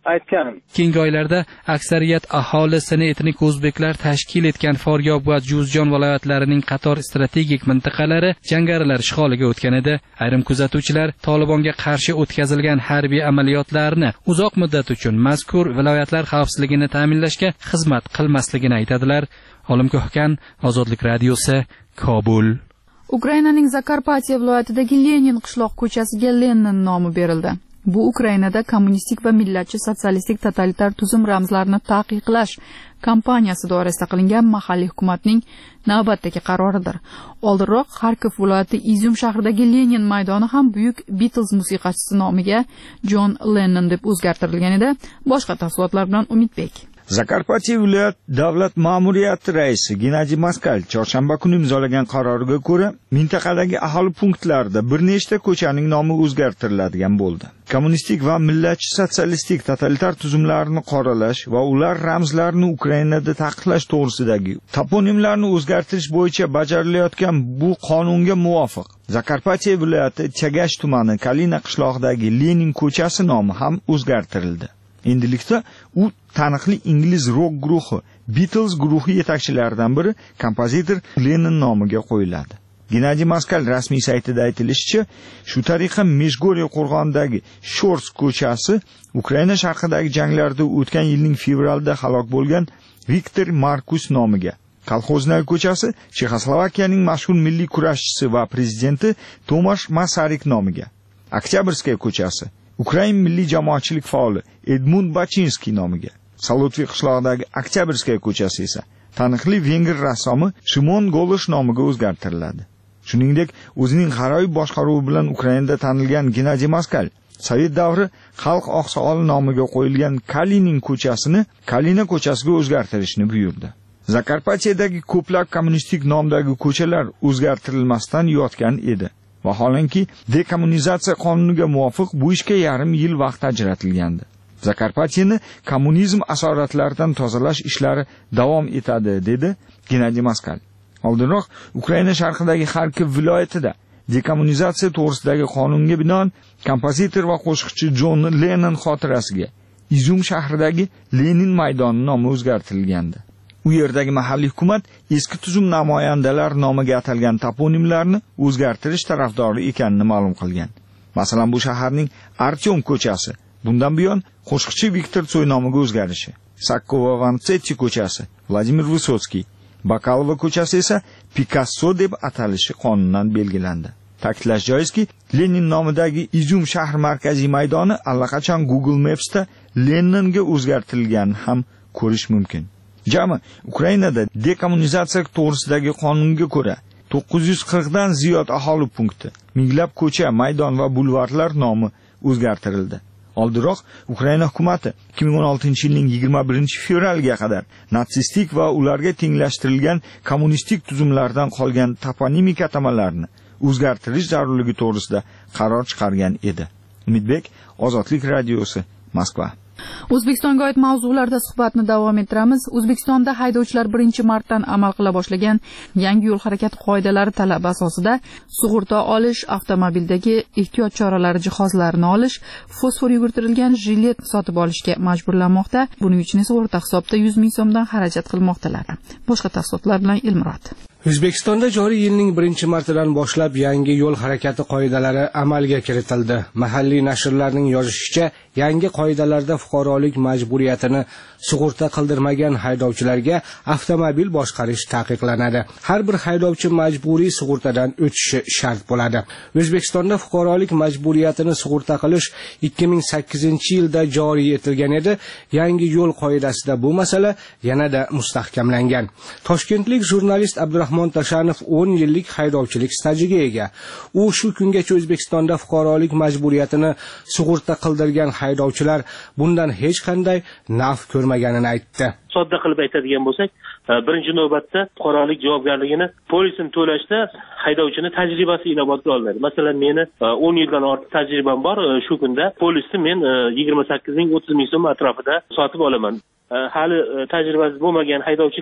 aytganim. Keyingi oylarda aksariyat aholisini etnik o'zbeklar tashkil etgan Foryob va Juzjon viloyatlarining qator strategik mintaqalari jangarilar ishg'oliga o'tgan edi. Ayrim kuzatuvchilar Tolibonga qarshi o'tkazilgan harbiy amaliyotlarni uzoq muddat uchun mazkur viloyatlar xavfsizligini ta'minlashga xizmat qilmasligini aytadilar. Olim Ko'hkan, Ozodlik radiosi, Kobul. Ukrainaning Zakarpatiya viloyatidagi Lenin qishloq ko'chasiga Lenin nomi berildi. Bu Ukrainada kommunistik va millatchi sotsialistik totalitar tuzum ramzlarini taqiqlash kampaniyasi doirasida qilingan mahalliy hukumatning navbatdagi qaroridir. Oldinroq Xarkov viloyati Izyum shahridagi Lenin maydoni ham buyuk Beatles musiqachisi nomiga John Lennon deb o'zgartirilgan edi. Boshqa tafsilotlar bilan Umidbek. Zakarpatiya viloyat davlat ma'muriyati raisi Gennadiy Moskal chorshanba kuni imzolagan qaroriga ko'ra, mintaqadagi aholi punktlarida bir nechta ko'chaning nomi o'zgartiriladigan bo'ldi. Kommunistik va millatchi sotsialistik totalitar tuzumlarni qoralash va ular ramzlarini Ukrainada taqiqlash to'g'risidagi toponimlarni o'zgartirish bo'yicha bajarilayotgan bu qonunga muvofiq Zakarpatiya viloyati Chagash tumani Kalina qishlog'idagi Lenin ko'chasi nomi ham o'zgartirildi. Endilikda u taniqli ingliz rock guruhi Beatles guruhi yetakchilaridan biri kompozitor Lennon nomiga qo'yiladi. Gennadiy Moskal rasmiy saytida aytilishicha, shu tariqa Meshgorye qo'rg'onidagi Shors ko'chasi Ukraina sharqidagi janglarda o'tgan yilning fevralida halok bo'lgan Viktor Markus nomiga, Kolxoznoy ko'chasi Chexoslovakiyaning mashhur milliy kurashchisi va prezidenti Tomash Masaryk nomiga, Oktyabrskaya ko'chasi Ukrain milliy jamoatchilik faoli Edmund Bachinsky nomiga, Salotviy qishlog'idagi Oktyabrskaya ko'chasi esa taniqli vengr rassomi Shimon Golosh nomiga o'zgartiriladi. Shuningdek, o'zining g'aroyib boshqaruvi bilan Ukrainada tanilgan Gennadiy Moskal Sovet davri xalq oqsoqoli nomiga qo'yilgan Kalinin ko'chasini Kalina ko'chasiga o'zgartirishni buyurdi. Zakarpatiyadagi ko'plab kommunistik nomdagi ko'chalar o'zgartirilmasdan yotgan edi. Vaholanki dekommunizatsiya qonuniga muvofiq bu ishga yarim yil vaqt ajratilgandi. Zakarpatiyani kommunizm asoratlaridan tozalash ishlari davom etadi, dedi Gennadiy Moskal. Oldinroq Ukraina sharqidagi Xarkov viloyatida dekommunizatsiya to'g'risidagi qonunga binoan kompozitor va qo'shiqchi John Lennon xotirasiga Izyum shahridagi Lenin maydoni nomi o'zgartirilgandi. U yerdagi mahalliy hukumat eski tuzum namoyandalar nomiga atalgan toponimlarni o'zgartirish tarafdori ekanini ma'lum qilgan. Masalan, bu shaharning Artyom ko'chasi bundan buyon qo'shiqchi Viktor Tsoy nomiga o'zgarishi, Sakkova Vansetchi ko'chasi Vladimir Vysotsky, Bakalova ko'chasi esa Picasso deb atalishi qonundan belgilandi. Ta'kidlash joizki, Lenin nomidagi Izyum shahar markaziy maydoni allaqachon Google Maps'da Leninga o'zgartirilganini ham ko'rish mumkin. Jami Ukrainada dekommunizatsiya to'g'risidagi qonunga ko'ra to'qqiz yuz qirq dan ziyod aholi punkti, minglab ko'cha, maydon va bulvarlar nomi o'zgartirildi. Oldinroq Ukraina hukumatı ikki ming o'n oltinchi yilning yigirma birinchi fevraliga qadar natsistik va ularga tenglashtirilgan kommunistik tuzumlardan qolgan toponimik atamalarni o'zgartirish zarurligi to'g'risida qaror chiqargan edi. Umidbek, Ozodlik radiosi, Moskva. O'zbekistonga oid mavzularda suhbatni davom ettiramiz. O'zbekistonda haydovchilar birinchi martdan amal qila boshlagan yangi yo'l harakati qoidalari talabi asosida sug'urta olish, avtomobildagi ehtiyot choralari jihozlarini olish, fosfor yugurtirilgan jilet sotib olishga majburlanmoqda. Buning uchun esa o'rta hisobda yuz ming so'mdan xarajat qilmoqdalar. Boshqa tafsilotlar bilan Ilmurod. O'zbekistonda joriy yilning birinchi martidan boshlab yangi yo'l harakati qoidalari amalga kiritildi. Mahalliy nashrlarning yozishicha, yangi qoidalarda fuqarolik majburiyatini sug'urta qildirmagan haydovchilarga avtomobil boshqarish taqiqlanadi. Har bir haydovchi majburiy sug'urtadan o'tishi shart bo'ladi. O'zbekistonda fuqarolik majburiyatini sug'urta qilish ikki ming sakkizinchi yilda joriy etilgan edi. Yangi yo'l qoidasida bu masala yanada mustahkamlangan. Toshkentlik jurnalist Abdurahmon Tashanov o'n yillik haydovchilik stajiga ega. U shu kungacha O'zbekistonda fuqarolik majburiyatini sug'urta qildirgan haydovchilar bundan hech qanday naf ko'rmaganini aytdi. Sodda qilib aytadigan bo'lsak, birinchi navbatda fuqarolik javobgarligini polisini to'lashda haydovchini tajribasi inobatga olinadi. Masalan, meni o'n yildan ortiq tajribam bor. Shu kunda polisni men yigirma sakkiz ming o'ttiz ming so'm atrofida sotib olaman. Hali tajribasi bo'lmagan haydovchilik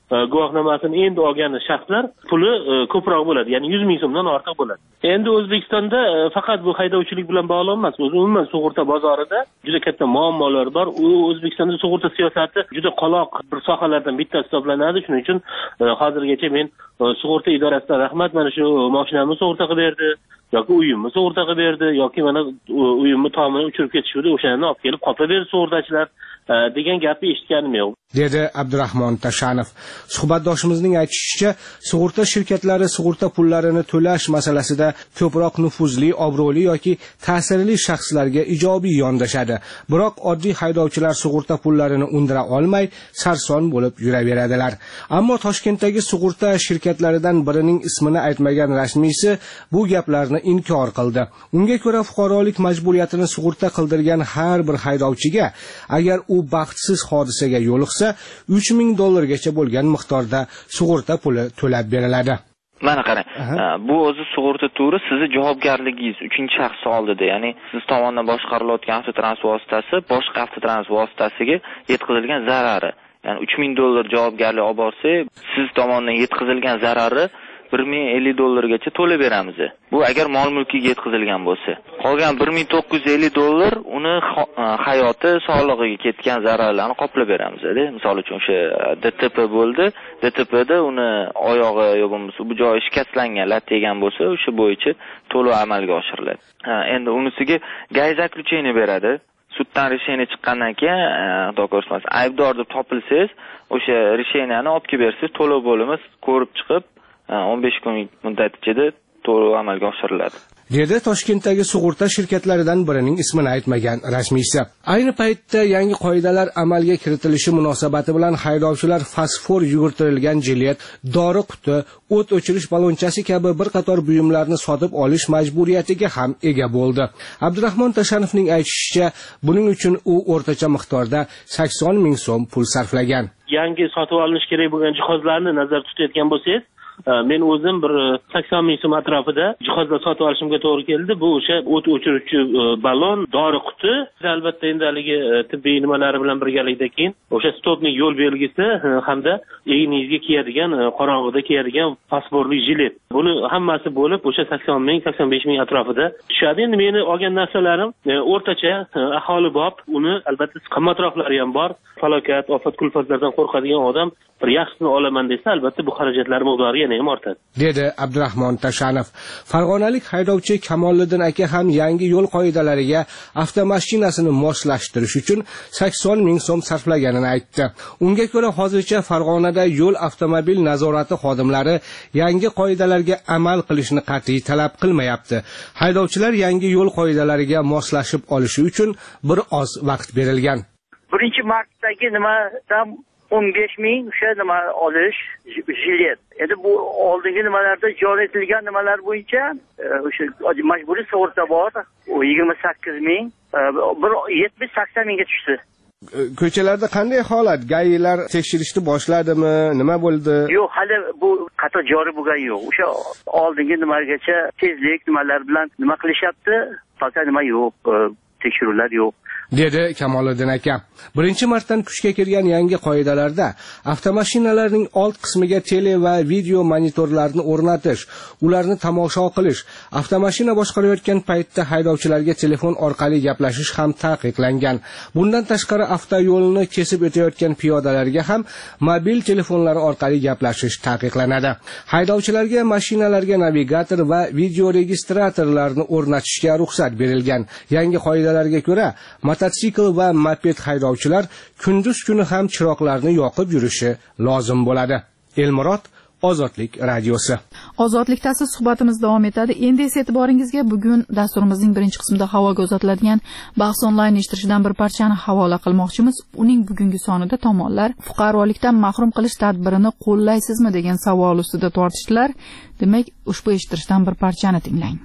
guvohnomasini endi olgan shaxslar puli ko'proq bo'ladi, ya'ni yuz ming so'mdan ortiq bo'ladi. Endi O'zbekistonda faqat bu haydovchilik bilan bog'liq emas, umuman sug'urta bozorida juda katta muammolar bor. U O'zbekistonda sug'urta siyosati juda qoloq bir sohalardan bittasi hisoblanadi. Shuning uchun hozirgacha men sug'urta idorasidan rahmat, mana shu mashinamni sug'urta qilib berdi, yoki uyimni sug'urta qilib berdi, yoki mana uyimni tomini uchirib ketishdi, o'shani olib kelib qoplab berdi sug'urtachilar degan gapni eshitganim yo'q, dedi Abdurahmon Tashanov. Suhbatdoshimizning aytishicha, sug'urta shirkatlari sug'urta pullarini to'lash masalasida ko'proq nufuzli, obro'li yoki ta'sirli shaxslarga ijobiy yondashadi. Biroq oddiy haydovchilar sug'urta pullarini undira olmay, sarson bo'lib yuraveradilar. Ammo Toshkentdagi sug'urta shirkatlaridan birining ismini aytmagan rasmiysi bu gaplarni inkor qildi. Unga ko'ra, fuqarolik majburiyatini sug'urta qildirgan har bir haydovchiga agar u baxtsiz hodisaga yo'liqsa, uch ming dollargacha bo'lgan miqdorda sug'urta puli to'lab beriladi. Mana qarang, bu o'zi sug'urta turi sizni javobgarligingiz uchinchi shaxs oldida, ya'ni siz tomonidan boshqarilayotgan avtotransport vositasi boshqa avtotransport vositasiga yetkazilgan zarari, ya'ni uch ming dollar javobgarlik olib borsa, siz tomonidan yetkazilgan zarari bir ming ellik dollargacha to'lab beramiz. Bu agar mol mulkiga yetkazilgan bo'lsa. Qolgan bir ming to'qqiz yuz ellik dollar uni hayoti, sog'lig'iga ketgan zararlarni qoplab beramiz. Misol uchun o'sha D T P bo'ldi, D T P da uni oyog'i yo bo'lmasa bu joyi shikastlangan, lat yegan bo'lsa, o'sha bo'yicha to'lov amalga oshiriladi. Endi unisiga gay zaключение beradi. Suddan решение chiqqandan keyin, xudo ko'rsin, aybdor deb topilsangiz, o'sha решениeni olib kelib bersangiz, to'lov bo'limi ko'rib chiqib o'n besh kun muddat ichida to'lov amalga oshiriladi, dedi Toshkentdagi sug'urta shirkatlaridan birining ismini aytmagan rasmiysi. Ayni paytda yangi qoidalar amalga kiritilishi munosabati bilan haydovchilar fosfor yugurtirilgan jilet, dori quti, o't o'chirish balonchasi kabi bir qator buyumlarni sotib olish majburiyatiga ham ega bo'ldi. Abdurahmon Tashanovning aytishicha, buning uchun u o'rtacha miqdorda sakson ming so'm pul sarflagan. Yangi sotib olinish kerak bo'lgan jihozlarni nazarda tutayotgan bo'lsangiz, men o'zim bir sakson ming so'm atrofida jihozlar sotib olishimga to'g'ri keldi. Bu o'sha o't o'chiruvchi balon, dori quti, albatta endi haligi tibbiy nimalari bilan birgalikda keyin o'sha stopnik yo'l belgisi hamda egningizga kiyadigan, qorong'ida kiyadigan fosforli jilet. Buni hammasi bo'lib o'sha sakson ming sakson besh ming atrofida tushadi. Endi meni olgan narsalarim o'rtacha aholi bob, uni albatta qimmatroqlari ham bor. Falokat, ofat, kulfatlardan qo'rqadigan odam bir yaxshisini olaman desa, albatta bu xarajatlar miqdori yana ham ortadi, dedi Abdurahmon Tashanov. Farg'onalik haydovchi Kamoliddin aka ham yangi yo'l qoidalariga avtomashinasini moslashtirish uchun sakson ming so'm sarflaganini aytdi. Unga ko'ra, hozircha Farg'onada yo'l avtomobil nazorati xodimlari yangi qoidalarga amal qilishni qat'iy talab qilmayapti. Haydovchilar yangi yo'l qoidalariga moslashib olishi uchun bir oz vaqt berilgan. Birinchi martdagi nimadan o'n besh ming o'sha nima olish jilet. Endi bu oldingi nimalarda joriy etilgan nimalar bo'yicha o'sha majburiy sug'urta bor, u yigirma sakkiz ming, bir yetmish sakson mingga tushdi. Ko'chalarda qanday holat? Gaylar tekshirishni boshladimi? Nima bo'ldi? Yo'q, hali bu qator joriy bo'lgani yo'q. O'sha oldingi nimalargacha tezlik nimalar bilan nima qilishyapti? Faqat nima yo'q, tekshiruvlar yo'q, dedi Kamoliddin aka. Birinchi martdan kuchga kirgan yangi qoidalarda avtomashinalarning old qismiga tele va video monitorlarni o'rnatish, ularni tomosha qilish, avtomashina boshqarayotgan paytda haydovchilarga telefon orqali gaplashish ham taqiqlangan. Bundan tashqari avtoyo'lni kesib o'tayotgan piyodalarga ham mobil telefonlari orqali gaplashish taqiqlanadi. Haydovchilarga mashinalarga navigator va video registratorlarni o'rnatishga ruxsat berilgan. Yangi qoidalarga ko'ra, mototsikl va moped haydovchilar kunduz kuni ham chiroqlarni yoqib yurishi lozim bo'ladi. Elmurod, Ozodlik radiosi. Ozodlikda suhbatimiz davom etadi. Endi esa e'tiboringizga bugun dasturimizning birinchi qismida havoga uzatiladigan bahs onlayn eshittirishdan bir parchani havola qilmoqchimiz. Uning bugungi sonida tomonlar fuqarolikdan mahrum qilish tadbirini qo'llaysizmi degan savol ustida tortishdilar. Demak, ushbu eshittirishdan bir parchani tinglang.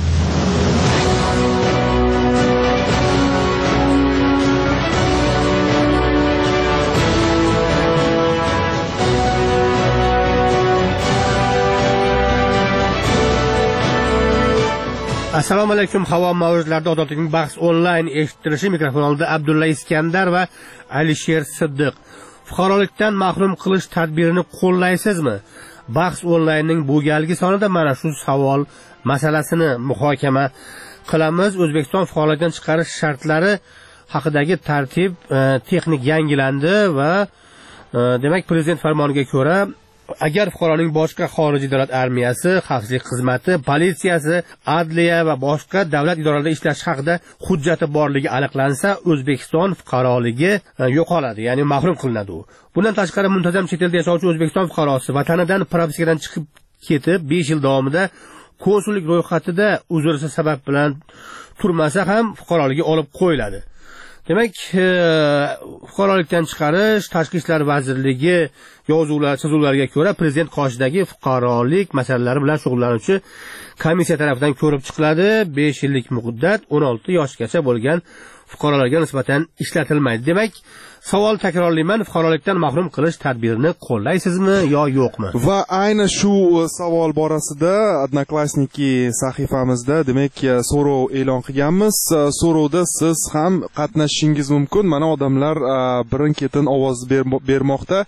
Assalomu alaykum. Havo mavjudlarida Ozodlikning bahs onlayn eshittirishi mikrofon oldida Abdulla Iskandar va Alisher Siddiq. fuqarolikdan mahrum qilish tadbirini qo'llaysizmi? Bahs onlaynning bu galgi sonida mana shu savol masalasini muhokama qilamiz. O'zbekiston fuqarolikdan chiqarish shartlari haqidagi tartib e, texnik yangilandi va e, demak prezident farmoniga ko'ra agar fuqaroning boshqa xorijiy davlat armiyasi, xavfsizlik xizmati, politsiyasi, adliya va boshqa davlat idoralarida ishlash haqida hujjati borligi aniqlansa, O'zbekiston fuqaroligi yo'qoladi, ya'ni mahrum qilinadi u. Bundan tashqari muntazam chet elda yashovchi O'zbekiston fuqarosi vatanidan propiskadan chiqib ketib besh yil davomida konsullik ro'yxatida uzrsiz sabab bilan turmasa ham fuqaroligi olib qo'yiladi. Demak, fuqarolikdan chiqarish Tashqi ishlar vazirligi yozuvlar, chizuvlariga ko'ra prezident qoshidagi fuqarolik masalalari bilan shug'ullanuvchi komissiya tomonidan ko'rib chiqiladi. besh yillik muddat o'n olti yoshgacha bo'lgan fuqarolarga nisbatan ishlatilmaydi. Demak, savol takrorlayman, fuqarolikdan mahrum qilish tadbirini qo'llaysizmi yo yo'qmi? Va ayni shu savol borasida Odnoklassniki sahifamizda demak so'rov e'lon qilganmiz. So'rovda siz ham qatnashishingiz mumkin. Mana odamlar birin-ketin ovoz bermoqda.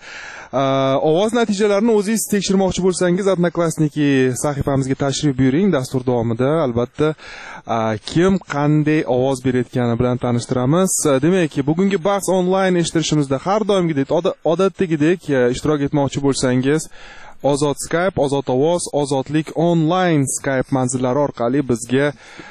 Ovoz natijalarini o'zingiz tekshirmoqchi bo'lsangiz Odnoklassniki sahifamizga tashrif buyuring. Dastur davomida albatta kim qanday ovoz berayotgani bilan tanishtiramiz. Demak, bugungi bahs onlayn eshittirishimizda har doimgidek, odatdagidek ishtirok etmoqchi bo'lsangiz, Ozod Skype, Ozod ovoz, Ozodlik onlayn Skype manzillari orqali bizga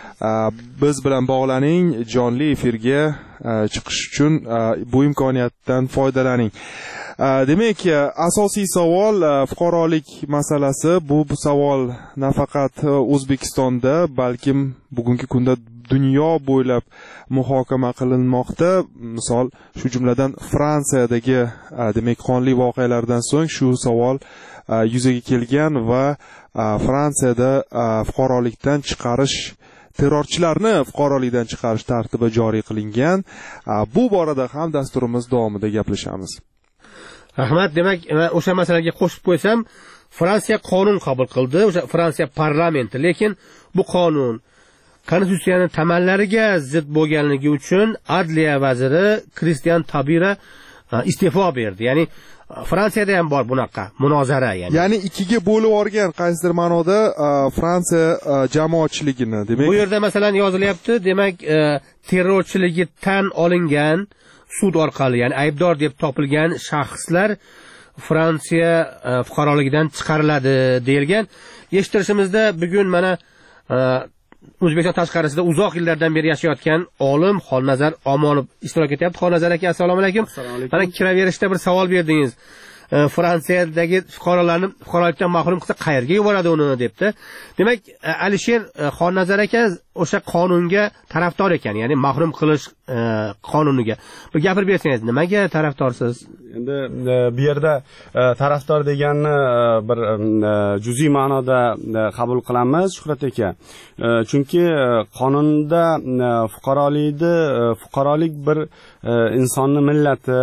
biz bilan bog'laning, jonli efirga chiqish uchun bu imkoniyatdan foydalaning. Demak, asosiy savol fuqarolik masalasi. Bu savol nafaqat O'zbekistonda, balkim bugungi kunda dunyo bo'ylab muhokama qilinmoqda. Misol, shu jumladan Fransiyadagi demak qonli voqealardan so'ng shu savol yuzaga kelgan va Fransiyada fuqarolikdan chiqarish terrorchilarni fuqarolikdan chiqarish tartibi joriy qilingan. Bu borada ham dasturimiz davomida gaplashamiz. Rahmat. Demak, o'sha masalaga qo'shib qo'ysam, Fransiya qonun qabul qildi, o'sha Fransiya parlamenti, lekin bu qonun konstitutsiyaning tamallariga zid bo'lganligi uchun Adliya vaziri Kristian Tabira iste'fo berdi. Ya'ni Fransiyada ham bor bunaqa munozara, ya'ni. Ya'ni ikkiga bo'lib olgan qaysidir ma'noda Fransiya jamoatchiligini, demak. Bu yerda masalan yozilyapti, demak, terrorchiligi tan olingan sud orqali, ya'ni aybdor deb topilgan shaxslar Fransiya fuqaroligidan chiqariladi deyilgan. Eshittirishimizda bugun mana O'zbekiston tashqarisida uzoq yillardan beri yashayotgan olim Xonnazar Omonov ishtirok etyapti. Xonnazar aka, assalomu alaykum. Mana kiraverishda bir savol berdingiz. Fransiyadagi fuqarolarni fuqarolikdan mahrum qilsa qayerga yuboradi uni debdi. Demak, Alisher Xonnazar aka o'sha qonunga tarafdor ekan, ya'ni mahrum qilish qonuniga. Bir gapirib bersangiz, nimaga tarafdorsiz? Endi bu yerda tarafdor deganni bir juz'iy ma'noda qabul qilamiz, Shuhrat aka. Chunki qonunda fuqarolikni fuqarolik bir insonni millati,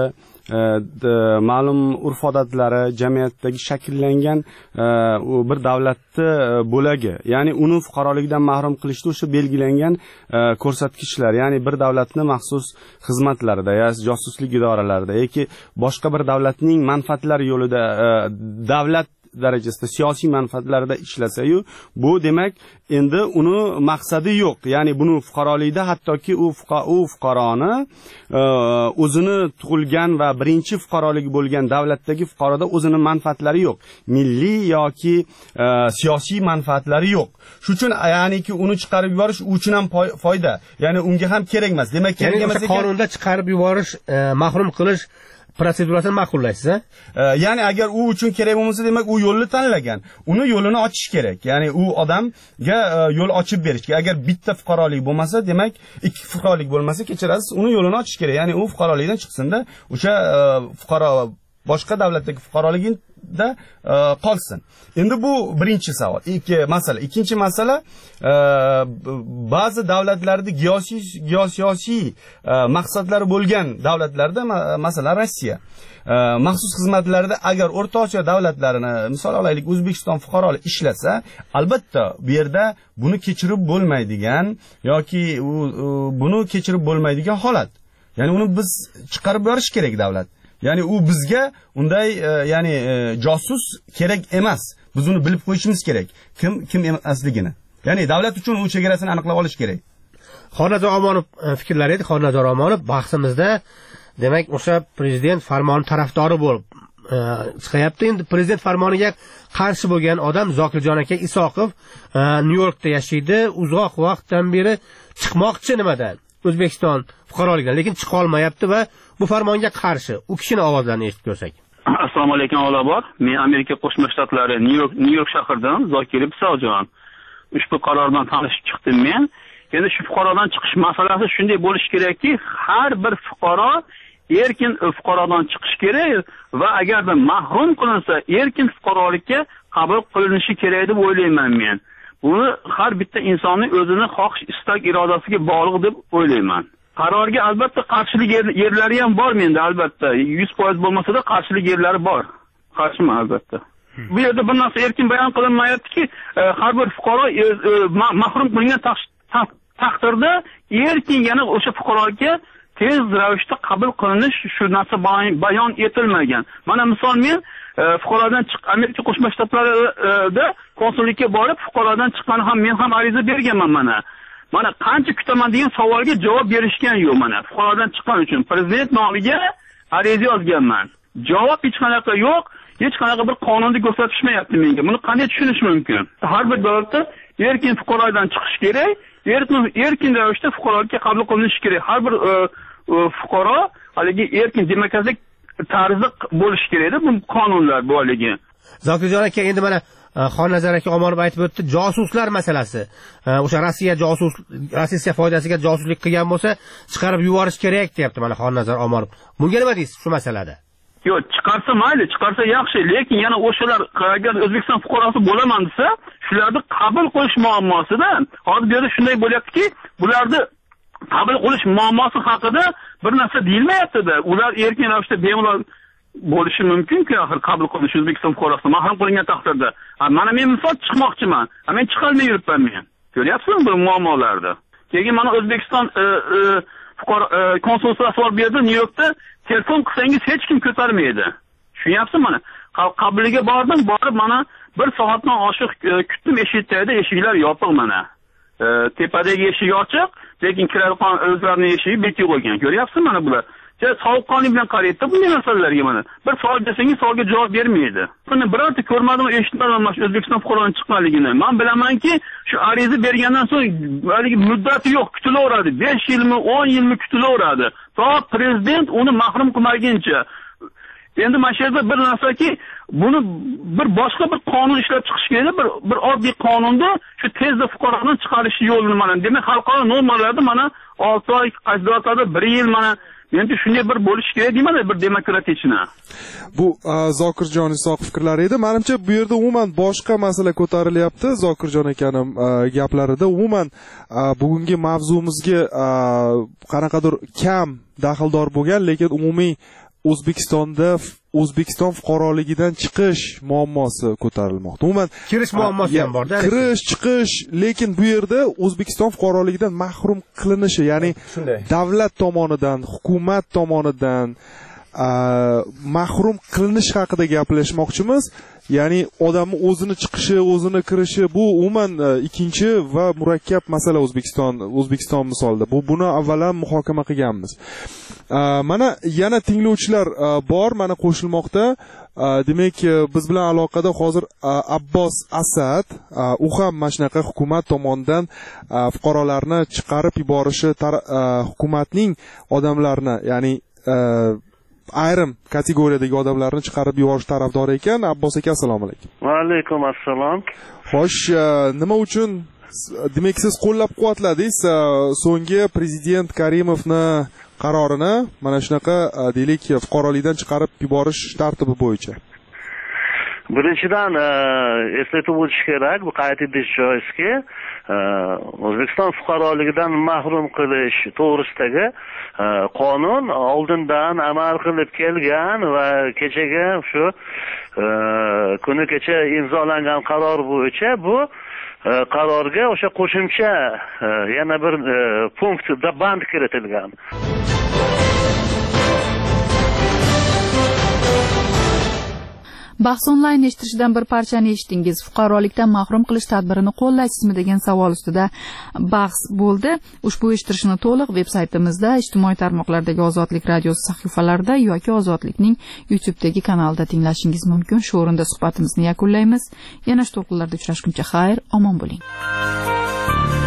ma'lum urf odatlari, jamiyatdagi shakllangan bir davlatni bo'lagi, ya'ni uni fuqarolikdan mahrum qilishda o'sha belgilangan ko'rsatkichlar, ya'ni bir davlatni maxsus xizmatlarida, yoki josuslik idoralarida yoki boshqa bir davlatning manfaatlari yo'lida davlat darajasida siyosiy manfaatlarida ishlasa-yu, bu demak endi uni maqsadi yo'q. Ya'ni buni fuqarolikda hattoki u u fuqaroni o'zini tug'ilgan va birinchi fuqaroligi bo'lgan davlatdagi fuqaroda o'zini manfaatlari yo'q. Milliy yoki siyosiy manfaatlari yo'q. Shuning uchun ya'niki uni chiqarib yuborish uchun ham foyda. Ya'ni unga ham kerak emas. Demak, kerak emas ekan. Qonunda chiqarib yuborish, mahrum qilish protsedurasini ma'qullaysiz, a? Ya'ni agar u uchun kerak bo'lmasa, demak u yo'lni tanlagan. Uni yo'lini ochish kerak. Ya'ni u odamga yo'l ochib berish kerak. Agar bitta fuqarolik bo'lmasa, demak ikki fuqarolik bo'lmasa, kechirasiz, uni yo'lini ochish kerak. Ya'ni u fuqarolikdan chiqsin-da, o'sha fuqaro boshqa davlatdagi fuqaroligida qolsin. Endi bu birinchi savol, ikki masala. Ikkinchi masala, ba'zi davlatlarda geosiyosiy geosiyosiy maqsadlari bo'lgan davlatlarda, masalan Rossiya maxsus xizmatlarida agar O'rta Osiyo davlatlarini, misol olaylik, O'zbekiston fuqarolari ishlasa, albatta bu yerda buni kechirib bo'lmaydigan yoki buni kechirib bo'lmaydigan holat. Ya'ni uni biz chiqarib berish kerak davlat. ya'ni u bizga unday ya'ni josus kerak emas. Biz uni bilib qo'yishimiz kerak, kim kim emasligini. Ya'ni davlat uchun u chegarasini aniqlab olish kerak. Xonazor Omonov fikrlari edi. Xonazor Omonov bahsimizda demak o'sha prezident farmoni tarafdori bo'lib chiqyapti. Endi prezident farmoniga qarshi bo'lgan odam Zokirjon aka Isoqov Nyu-Yorkda yashaydi. Uzoq vaqtdan beri chiqmoqchi nimadan? O'zbekiston fuqaroligidan, lekin chiqa olmayapti va bu farmonga qarshi. U kishini ovozlarini eshitib ko'rsak. Assalomu alaykum avlobod. Men Amerika Qo'shma Shtatlari Nyu-York Nyu-York shahridan Zokir Isoqjon. Ushbu qarordan tanishib chiqdim men. Endi shu fuqarodan chiqish masalasi shunday bo'lishi kerakki, har bir fuqaro erkin fuqarodan chiqish kerak va agarda mahrum qilinsa, erkin fuqarolikka qabul qilinishi kerak deb o'ylayman men. Buni har bitta insonning o'zini xohish, istak, irodasiga bog'liq deb o'ylayman. Qarorga albatta qarshilik yerlari ham bor menda, albatta. yuz foiz bo'lmasa-da qarshilik yerlari bor. Qarshiman albatta. Bu yerda bir narsa erkin bayon qilinmayaptiki, har bir fuqaro mahrum qilingan taqdirda erkin yana o'sha fuqaroga tez ravishda qabul qilinish shu narsa bayon etilmagan. Mana misol men fuqarodan chiq Amerika Qo'shma Shtatlarida konsullikka borib fuqarodan chiqqani ham men ham ariza berganman mana. Mana qancha kutaman degan savolga javob berishgan yo'q mana. Fuqarodan chiqqan uchun prezident nomiga ariza yozganman. Javob hech qanaqa yo'q. Hech qanaqa bir qonunda ko'rsatishmayapti menga. Buni qanday tushunish mumkin? Har bir davlatda erkin fuqarodan chiqish kerak, erkin erkin ravishda fuqarolikka qabul qilinishi kerak. Har bir fuqaro haligi erkin demokratik tarzda bo'lishi kerak edi bu qonunlar borligi. Zokirjon aka, endi mana Xonnazar aka Omonov aytib o'tdi, josuslar masalasi. O'sha Rossiya josus Rossiya foydasiga josuslik qilgan bo'lsa, chiqarib yuborish kerak deyapti mana Xonnazar Omonov. Bunga nima deysiz shu masalada? Yo'q, chiqarsa mayli, chiqarsa yaxshi, lekin yana o'shalar agar O'zbekiston fuqarosi bo'laman desa, shularni qabul qilish muammosida hozir bu yerda shunday bo'lyaptiki, bularni qabul qilish muammosi haqida bir narsa deyilmayapti-da. Ular erkin ravishda bemalol bo'lishi mumkin-ku, axir qabul qilish O'zbekiston fuqarosi mahrum qilingan taqdirda. Mana men misol chiqmoqchiman. Men chiqolmay yuribman men. Ko'ryapsizmi bu muammolarni? Keyin mana O'zbekiston fuqaro konsulxonasi bor bu yerda Nyu-Yorkda telefon qilsangiz hech kim ko'tarmaydi. Tushunyapsizmi mana? Qabuliga bordim, borib mana bir soatdan oshiq kutdim, eshikda eshiklar yopiq mana. Tepadagi eshik ochiq, lekin kiradigan o'zlarining eshigi bekitib qo'ygan. Ko'ryapsizmi mana bular? Sovuqqonlik bilan qaraydi bunday masalalarga mana. Bir savol bersangiz savolga javob bermaydi. Buni birorta ko'rmadim, eshitmadim mana O'zbekiston fuqarolarining chiqqanligini. Men bilamanki, shu ariza bergandan so'ng haligi muddati yo'q, kutilaveradi. besh yilmi, o'n yilmi kutilaveradi. To prezident uni mahrum qilmaguncha. Endi mana shu yerda bir narsaki, buni bir boshqa bir qonun ishlab chiqish kerak, bir bir oddiy qonunda shu tezda fuqarodan chiqarish yo'lini mana. Demak, xalqaro normalarni mana olti oy, qaysilarda bir yil mana endi shunday bir bo'lish kerak deyman, bir demokratikchina. Bu Zokirjon Isoqov fikrlari edi. Menimcha bu yerda umuman boshqa masala ko'tarilyapti. Zokirjon akaning gaplarida umuman bugungi mavzumizga qanaqadir kam daxldor bo'lgan, lekin umumiy O'zbekistonda O'zbekiston fuqaroligidan chiqish muammosi ko'tarilmoqda. Umuman kirish muammosi ham bor-da. Kirish, chiqish, lekin bu yerda O'zbekiston fuqaroligidan mahrum qilinishi, ya'ni davlat tomonidan, hukumat tomonidan mahrum qilinish haqida gaplashmoqchimiz. Ya'ni odamning o'zini chiqishi, o'zini kirishi bu umuman ikkinchi va murakkab masala O'zbekiston O'zbekiston misolida. Bu buni avvalan muhokama qilganmiz. Mana yana tinglovchilar bor, mana qo'shilmoqda. Demak, biz bilan aloqada hozir Abbos Asad, u ham mana shunaqa hukumat tomonidan fuqarolarni chiqarib yuborishi, hukumatning odamlarni, ya'ni ayrim kategoriyadagi odamlarni chiqarib yuborish tarafdori ekan. Abbos aka, assalomu alaykum. Va alaykum assalom. Xo'sh, nima uchun demak siz qo'llab-quvvatladingiz so'nggi prezident Karimovni qarorini, mana shunaqa deylik fuqarolikdan chiqarib yuborish tartibi bo'yicha? Birinchidan eslatib o'tish kerak, bu qayd etish joizki, O'zbekiston fuqaroligidan mahrum qilish to'g'risidagi qonun oldindan amal qilib kelgan va kechaga shu kuni kecha imzolangan qaror bo'yicha bu qarorga o'sha qo'shimcha yana bir punktda band kiritilgan. bahs onlayn eshittirishidan bir parchani eshitdingiz. Fuqarolikdan mahrum qilish tadbirini qo'llaysizmi degan savol ustida bahs bo'ldi. Ushbu eshittirishni to'liq veb-saytimizda, ijtimoiy tarmoqlardagi Ozodlik radiosi sahifalarida yoki Ozodlikning YouTube'dagi kanalida tinglashingiz mumkin. Shu o'rinda suhbatimizni yakunlaymiz. Yana shu to'lqinlarda uchrashguncha xayr, omon bo'ling.